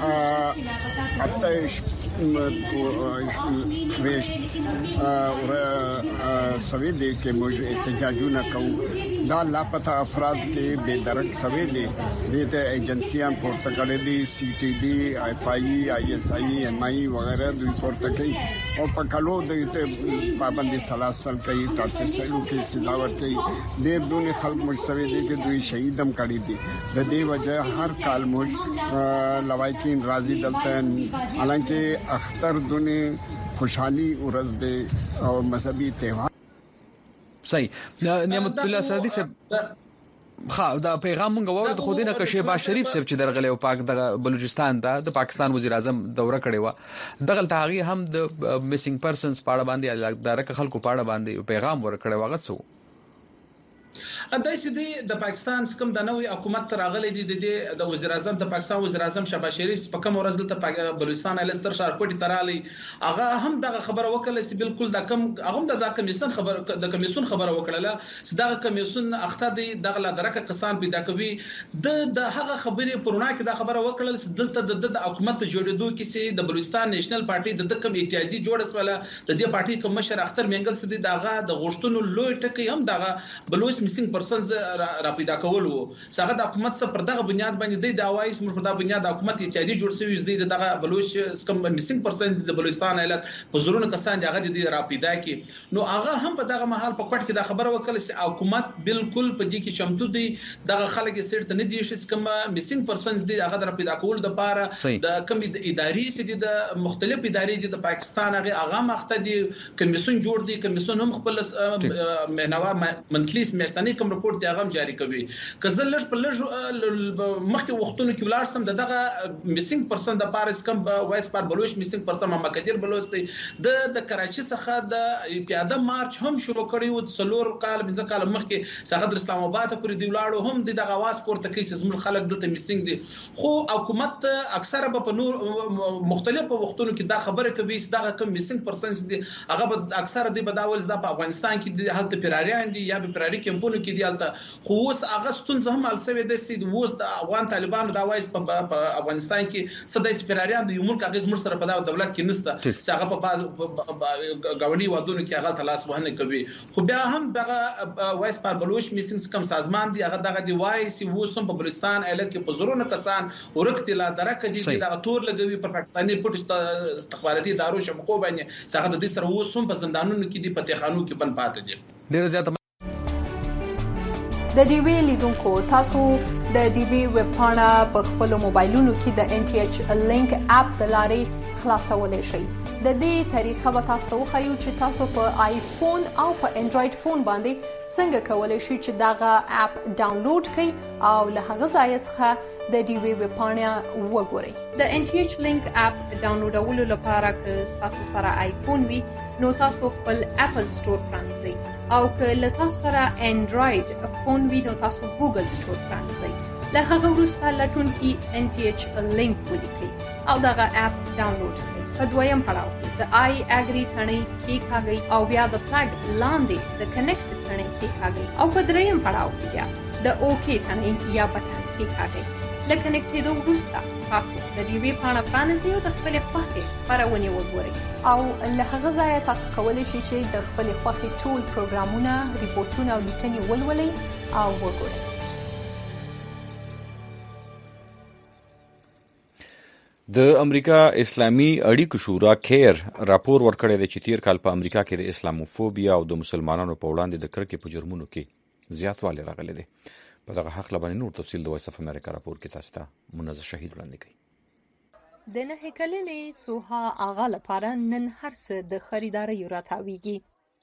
اتش ویش سوي دي کې موږ احتجاجونه کوو دا لا پتا افراد کې به درک سوي دي دته ایجنسیاں پورته کړې دي سی ټي ډي اف آی آی اس آی ایم آی وغیرہ دوی پورته کوي او په کلو ته پابندي سلاسل کوي تاسو سلو کې سزاور کوي ډېر دونه خلک مشتوي دي چې دوی شهیدم کړي دي د دې وجه هر کال موږ لوایکین راضي دلته حالانکه اختر دونه خوشحالي ورځ ده او مذهبي تهوار صحیح نعمت الله سعدي صاحب خا دا پیغام مونږ ورته خو دینه که شهباز شریف صاحب چې درغله او پاک د بلوچستان د پاکستان وزیر اعظم دوره کړې و دغه تاغي هم د میسنګ پرسنز پاړه باندې د خلکو پاړه باندې پیغام ورکړی وغه څو دای سي د پاکستان سکم د نوې حکومت راغلي دي د وزیر اعظم د پاکستان وزیر اعظم شهباز شریف په کوم ورځ دلته بلوچستان الستر شارکوټي ترالي هغه هم دغه خبره وکړه چې بالکل د کم هغه د کمیسیون خبره وکړه چې دغه کمیسیون اخته دي دغه لا درکه کسان پیدا کوي د هغه خبرې پرونه کې د خبره وکړه چې دلته د حکومت جوړېدو کې چې د بلوچستان نېشنل پارټي د کم اتحادیه جوړه سواله د دې پارټي کوم مشر اختر منګل سدي دغه د غشتونو لوی ټکی هم دغه بلوچ میسنګ پرسنز را پیدا کول وو څنګه د حکومت سره پر دغه بنیاد باندې د اوایس موږ په دغه بنیاد حکومت اتحادیه جوړ شوی زده دغه بلوچ کم میسنګ پرسنز د بلوچستان ایالت په زورونو کسان دغه د را پیدا کی نو هغه هم په دغه محل په کوټ کې د خبره وکړه چې حکومت بالکل په دې کې چمتو دی دغه خلک سیرته نه دي چې کوم میسنګ پرسنز دی هغه را پیدا کول د پاره د کم اداري سدي د مختلف ادارې د پاکستان هغه مخته دي کمیسیون جوړ دي کمیسیون هم خپل مهنوا منکلیس میاشتنی کوم رپورټ هغه جاری کوي کزل لږ په لږ مخکې وختونو کې ولار سم دغه میسنګ پرسن د پاریس کم وایس پر بلوچ میسنګ پرسن محمد قدیر بلوچ دی د کراچي څخه د پیاده مارچ هم شروع کړی و څلور کال بنځه کال مخکې څنګه د اسلام آباد پورې دی ولاړو هم دغه आवाज پورته کوي چې زموږ خلک دلته میسنګ دي خو حکومت اکثره په نور مختلفو وختونو کې دا خبره کوي چې دغه کم میسنګ پرسن دي هغه اکثره دی بداول د افغانستان کې د حالت پیراریان دي یا په پیراری کمپونو کې کې دیالته خو اوس هغه ستونزه هم السوي د سید اوس د افغان طالبانو دا وایي په افغانستان کې سدای سپیراریان د یو ملک هغه زموږ سره په دولت کې نسته چې هغه په غونډي وادونو کې هغه تلاش وهنه کوي خو بیا هم دغه وایس پر بلوش میسنګ کم سازمان دی هغه دغه دی وایي چې وسم په بلوچستان ایالت کې په زرونه کسان ورکتي لا درکه دي د تور لګوي پر پاکستاني پټ استخباراتي ادارو شبکو باندې څنګه د دې سره وسم په زندانونو کې دي په تخانو کې بن پاتې دي ډیر زیات د ډیوی لیدونکو تاسو د ډیوی ویب پاڼه په خپل موبایلونو کې د ان ټي ایچ لینک اپ د لارې خلاصولای شئ د دې طریقه به تاسو وښیو چې تاسو په آیفون او په انډراید فون باندې څنګه کولای شئ چې دغه اپ ډاونلوډ کړئ او له هغه ځای څخه د ډیوی ویب پاڼه وګورئ د ان ټي ایچ لینک اپ ډاونلوډولو لپاره که تاسو سره آیفون وي نو تاسو خپل اپل سٹور پرانیزئ او که له تاسو سره انډراید فون وي نو تاسو ګوګل سٹور پرانیزئ له هغه وروسته لټون کې ان ټي ایچ لینک ولیکئ او دغه اپ ډاونلوډ کړئ په دویم پړاو کې د آی اګری تڼۍ کېکاږئ او بیا د فلګ لاندې د کنیکټ تڼۍ کېکاږئ او په دریم پړاو کې بیا د اوکې تڼۍ یا بټن کېکاږئ له کنیکټېدو وروسته تاسو د ډیوی پاڼه پرانیزئ او د خپلې خوښې خپرونې وګورئ او له هغه ځایه تاسو کولی شئ چې د خپلې خوښې ټول پروګرامونه ریپورټونه او لیکنې ولولئ او وګورئ د امریکا اسلامي اړیکو شورا کیر راپور ورکړی دی چې تیر کال په امریکا کې د اسلاموفوبیا او د مسلمانانو په وړاندې د کرکې په جرمونو کې زیاتوالی راغلی دی په دغه حق لبنې نور تفصیل د وایس اف امریکا راپور کې تاسو ته منزه شهید وړاندې کوي د نه کلنې سوها اغا لپاره نن هر څه د خریداري راتاویږي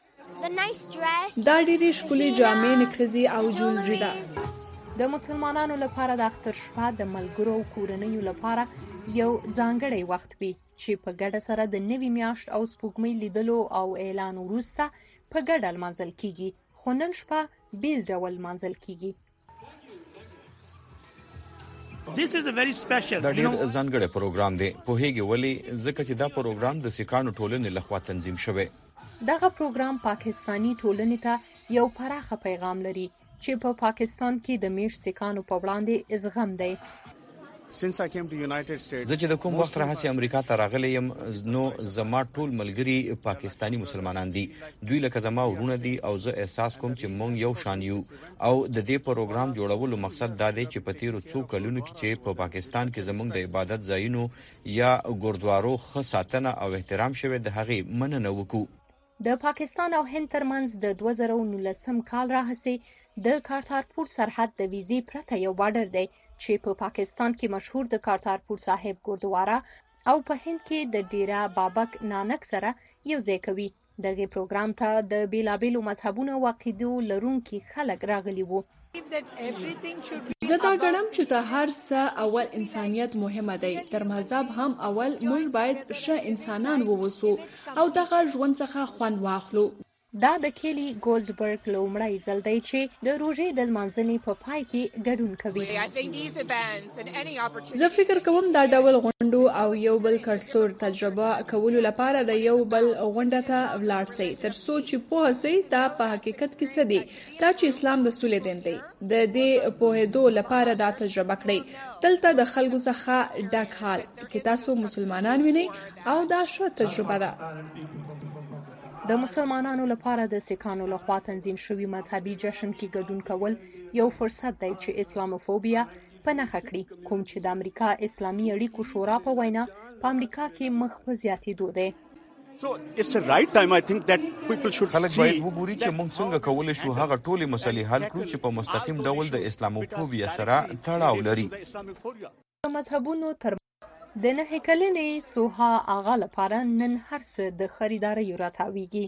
دا ډېرې ښکلې جامې نکریزي او جولري ده د مسلمانانو لپاره د اختر شپه د ملګرو او کورنیو لپاره یو ځانګړی وخت وي چې په ګډه سره د نوي میاشت او سپوږمۍ لیدلو او اعلان وروسته په ګډه لمانځل کیږي خو نن شپه بیل ډول لمانځل کیږي This is a very special. دا ډېر ځانګړی پروګرام دی پوهیږي ولی ځکه چې دا پروګرام د سیکانو ټولنې لخوا تنظیم شوی دغه پروګرام پاکستانی ټولنې ته یو پراخه پیغام لري چې په پاکستان کې د میش سیکانو په وړاندې ازغم دی زه چې د کوم وخت راهسې امریکا ته راغلی یم نو زما ټول ملګري پاکستانی مسلمانان دي دوی لکه زما ورونه دي او زه احساس کوم چې مونږ یو شان یو او د دې پروګرام جوړولو مقصد دا دی چې په تیرو څو کلونو کې چې په پاکستان کې زمونږ د عبادت ځایونو یا ګوردوارو ښه ساتنه او احترام شوی د هغې مننه وکړو د پاکستان او هند ترمنځ د 2019 کال راهسې د کارتارپور سرحد د ویزې پرته یو بارډر دی چې په پاکستان کې مشهور د کارتارپور صاحب ګوردوارا او په هند کې د ډیرا بابک نانک سره یو ځای کوي دغه پروګرام ته د بیلابیلو مذهبونو او عقیدو لرونکي خلک راغلي وو زه دا ګڼم چې ته هر څه اول انسانیت مهمه دی تر مذهب هم اول موږ باید ښه انسانان ووسو او دغه ژوند څخه خوند واخلو دا د کیلی ګولډبرګ لومړی ځل دی چې د روژې د لمانځنې په پای کې ګډون کوي زه فکر کوم دا ډول غونډو او یو بل کلتور تجربه کولو لپاره د یو بل غونډه ته ولاړ شئ تر څو چې پوه شئ دا په حقیقت کې څه دی دا چې اسلام د سولې دین دی د دې پوهېدو لپاره دا تجربه کړئ دلته د خلکو څخه ډک حال کې تاسو مسلمانان وینئ او دا ښه تجربه ده د مسلمانانو لپاره د سیکانو لخوا تنظیم شوی مذهبي جشن کې ګډون کول یو فرصت دی چې اسلاموفوبیا په نښه کړي کوم چې د امریکا اسلامي اړیکو شورا په وینا په امریکا کې مخ په زیاتېدو دی خلک باید وګوري چې موږ څنګه کولی شو هغه ټولې مسلې حل کړو چې په مستقیم ډول د اسلاموفوبیا سره تړاو لري مذهبونو تر د نه کلنې سوها اغا لپاره نن هر څه د خریداري راتاویږي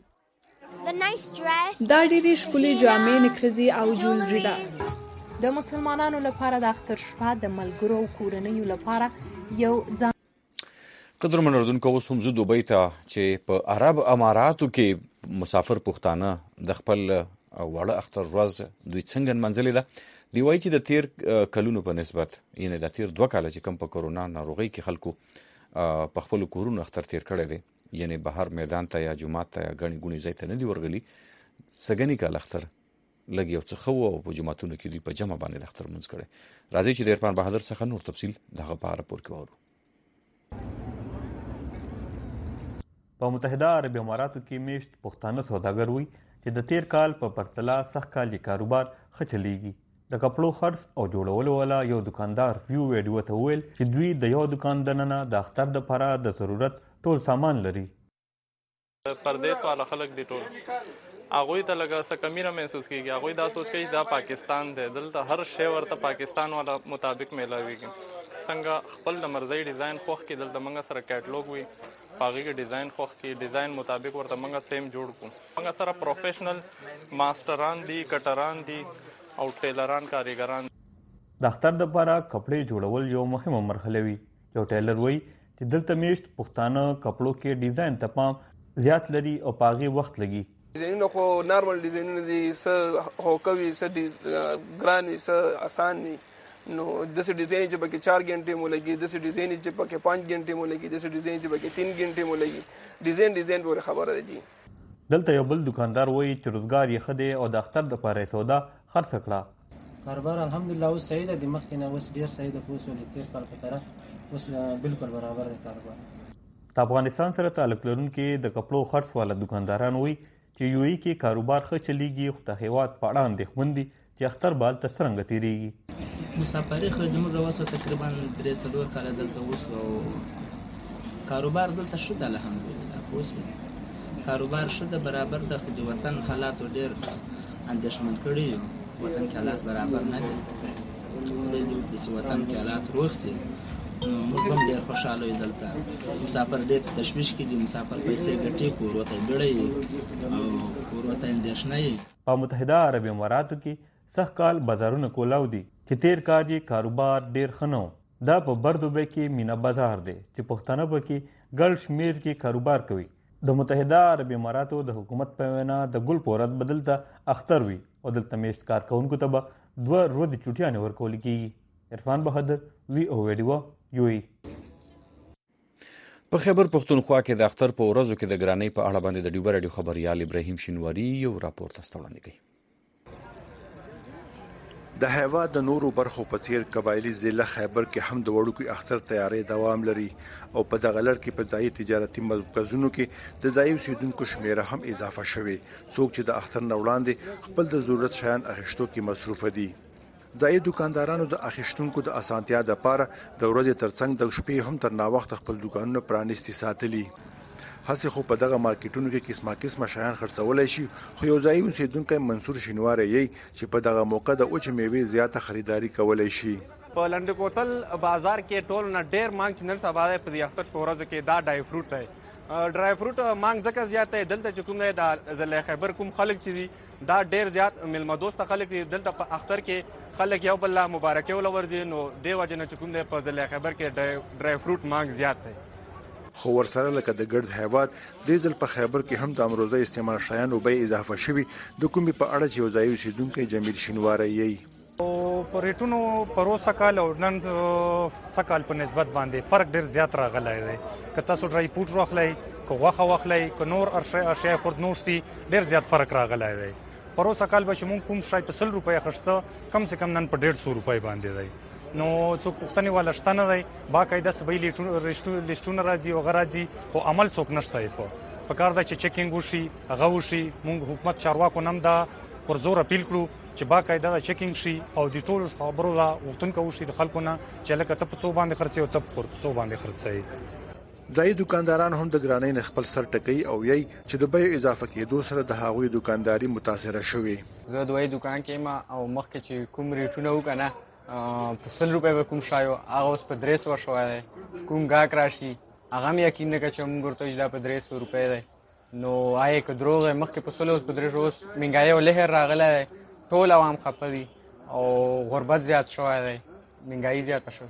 دا ډېرې ښکلې جامې نکریزي او جولري ده د مسلمانانو لپاره د اختر شپه د ملګرو او کورنیو لپاره یو قدر منردونکو اوس هم زه دوبۍ ته چې په عرب اماراتو کې مسافر پښتانه د خپل وړه اختر ورځ دوی څنګه نمانځلې ده دی وایي چې د تیر کلونو په نسبت یعنی د تیر 2 کاله چې کم په کورونا ناروغۍ کې خلکو په خپل کورونو اختر تیر کړی دی یعنی بهر میدان ته یا جمعات ته یا غني ګونی ځای ته نه دی ورغلي سګنی کال اختر لږ یو څه خو او په جماعتونو کې دوی په جمع باندې د اختر منځ کړي. راځي چې د عرفان بهادر څخه نور تفصیل دغه په اړه پور کې وورو. په متحده عرب اماراتو کې میشت پښتانه سوداګر وي چې د تیر کال په پرتله سخت کال کاروبار ښه چلیږي. د کپړو خرڅ او جوړولو والا یو دکاندار ویډیو ته ویل چې دوی د یو دکان دننه د اختر د لپاره د ضرورت ټول سامان لري. پردیس والا خلک دی ټول هغوی ته لږه څه کمی نه محسوس کېږي. هغوی دا سوچ کوي دا پاکستان دی، دلته هر شی ورته پاکستان والا مطابق میلاویږي. څنګه خپل د مرضی ډیزاین خوښ کې دلته موږ سره کیټلوګ وي، هغې کې ډیزاین خوښ کې ډیزاین مطابق ورته موږ سیم جوړ کړو. موږ سره پروفیشنل ماسټران دي، کټران دي او ټیلران کاریګران. د اختر لپاره کپړې جوړول یو مهمه مرحله وي. یو ټیلر وایي چې دلته میشت پښتانه کپړو کې ډیزاین ته پام زیات لري او په هغې وخت لګي. ډیزاینونه خو نارمل ډیزاینونه دي، څه هوکه وي، څه ګران وي، څه اسان وي. نو داسې ډیزاین چې پکې 4 غنټې مو لګي، داسې ډیزاین چې پکې 5 غنټې مو لګي، داسې ډیزاین چې پکې 3 غنټې مو لګي. ډیزاین پورې خبره ده جی. دلته یو بل دکاندار وایي چې روزګار یې ښه دی او د اختر لپاره یې سودا خرڅه کړه. کاروبار الحمدلله اوس صحیح ده، د مخکې نه اوس ډېر صحیح ده. اوس ولې تېر کال په طرف اوس بالکل برابر دی کاروبار. د افغانستان سره تعلق لرونکي د کپړو خرڅ والا دکانداران وایي چې یوې کې کاروبار ښه چلیږي، خو د هېواد په اړه اندېښمن دي چې اختر به هلته څرنګه تېرېږي. مسافري خو زموږ راوسته تقریبا 3-4 کاله دلته اوس او کاروبار دلته ښه ده الحمدلله. اوس کاروبار ښه ده، برابر ده، خو د وطن حالاتو ډېر اندېښمن کړي یو. وطن کې حالات برابر نه دي. خدای دې وکړي چې وطن کې حالات روغ شي. موږ هم ډېر خوشحاله یو دلته. مسافر ډېر تشویش کې دي، مسافر پیسې ګټي، کور ورته بیړی او کور ورته اندېښنه یي. په متحده عرب اماراتو کې سږ کال بازارونه کولاو دي چې تیر کال یې کاروبار ډېر ښه نه و. دا په بردوبۍ کې مینا بازار دی چې پښتانه پکې ګڼ شمېر کې کاروبار کوي. د متحده عرب اماراتو د حکومت په وینا د ګل په ورځ به دلته اختر وي او دلته میشت کارکوونکو ته به 2 ورځې چوټیانې ورکول کېږي. عرفان بهادر ویډیو یوې. په خیبر پښتونخوا کې د اختر په ورځو کې د ګرانۍ په اړه باندې د ډیوبر راډیو خبريال ابراهیم شینواری یو راپور تاسو ته وړاندې کوي. د هیواد د نورو برخو په څیر قبایلی ضلع خیبر کې هم د وړوکی اختر تیاری دوام لري او په دغه لړ کې په ځای تجارتي مرکزونو کې د ځای اوسیدونکو شمیره هم اضافه شوه. څوک چې د اختر نه وړاندې خپل د ضرورت شیان اخیستو کې مصروف دي. ځای دکاندارانو د اخیستونکو د اسانتیا لپاره د ورځې ترڅنګ د شپې هم تر ناوخته خپل دکانونه پرانیستي ساتلي. هڅه خو په دغه مارکیټونو کې قسمه شیان خرڅولای شي، خو یو ځای اوسیدونکو منصور شینواری یې چې په دغه موقع د اوچ میوې زیاته خریداري کولای شي. په لنډ کوتل بازار کې ټول نه ډېر مانګ چې نن سبا په دې اختر په ورځو کې دا ډرای فروټ دی. ډرای فروټ مانګ ځکه زیات دی دلته چې کوم دی د ضلع خیبر کوم خلک چې دي دا ډېر زیات میلمه دوست خلک دي. دلته په اختر کې خلک یو بل مبارکي ولورځي، نو دې وجه نه چې کوم دی په ضلع خیبر کې ډرای فروټ مانګ زیات دی. خو ورسره لکه د ګرد هیواد دیزل په خیبر کې هم د امروزه استعمال شیانو به اضافه شوي. د کومې په اړه چې یو ځای اوسیدونکو جمیل شینواری یې په ریټونو پروسه کال او نن سکال په نسبت باندې فرق ډیر زیات راغلی دی. که تاسو ډرای فروټ واخلئ، که غوښه واخلئ، که نور اشیاء خورد نوش دي، ډیر زیات فرق راغلی دی. پروسه کال به چې مونږ کوم شی په 100 روپۍ اخیسته کم سے کم نن په 150 روپۍ باندې دی. نو څوک پوښتنې والا شته نه دی، باقاعده سبای لیسټونه راځي او غراځي، خو عمل څوک نشته یې په کار دا چې چیکینګ وشي، هغه وشي. مونږ حکومت چارواکو نم دا پر زور اپیل کړو چې باقاعده دا چیکینګ شي او د ټولو خبرو لا وختونکو وشي د خلکو نه چې لکه ته په څو باندې خرڅي او ته په څو باندې خرڅي. ځای دکانداران هم د ګرانۍ نه خپل سر ټکوي او یي چې د بیو اضافه کېدو سره د هغوی دکانداري متاثره شوې. زه دوی دکان کې ما او مخکې چې کوم ریټونه وکنه په 100 روپۍ به کوم شایو هغه اوس په 300 شوی دی. کوم گاهک راشي هغه مې یقین نه کوي چې موږ ورته دا په 300 روپۍ دی. نو آی که دروغ مخکې په 100 اوس په 300 اوس منګایي او لهر راغلی دی. ټول عوام خفه دي او غربت زیات شوی دی، منګایي زیاته شوه.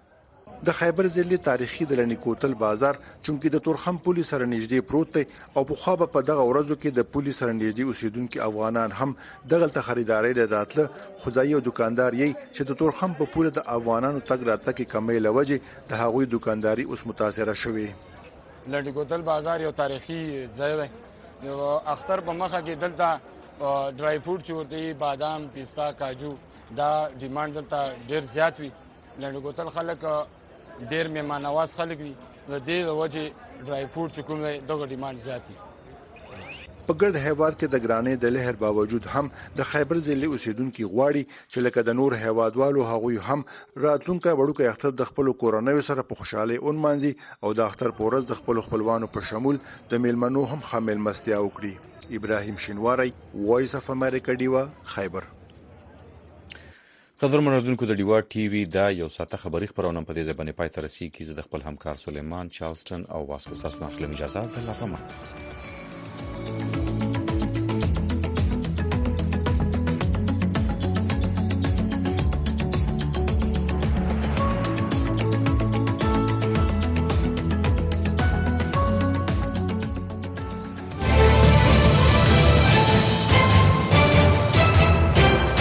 د خیبر ضلع تاریخي د لنډ کوتل بازار چونکی د تورخم پولیس سره نږدې پروت دی او په خو په دغه ورځو کې د پولیس سره نږدې اوسیدونکو افغانان هم دغه ته خریداري راتله. خدای یو دکاندار یې چې د تورخم په پوله د افغانانو تګ راتګ کې کمی لوجه د هغوی دکانداري اوس متاثره شوې. لنډ کوتل بازار یو تاریخي ځای دی. یو اختر په مخه کې دلته ډرای فروټ چې ورته بادام پستا کاجو دا ډیماند دلته ډیر زیات وي لنډ ګوتل خلک ډیر مهمان نواز خلک وي د دې وجه ډرای فروټ چې کوم دی دغه ډیماند زیات وي په ګرد هیواد کې د ګرانې د لهر باوجود هم د خیبر ضلع اوسیدونکو غواړي چې لکه د نور هیوادوالو هغوی هم راتلونکي وړوکی اختر د خپل کورنۍ سره په خوشاله اون مانځي او د اختر پورز د خپل خپلوانو په شمول د میلمنو هم خامل مستیا وکړي. ابراهیم شینواری، وایس اف امریکا، ډیوا، خیبر. قدر مردونکو د ډیوا ټي وي دا یو ساعته خبري خبرونه په دې ځبنه پای تر رسیدي کی زه د خپل همکار سلیمان چارلستون او واسکو تاسو نه اخلم اجازه الله پامان.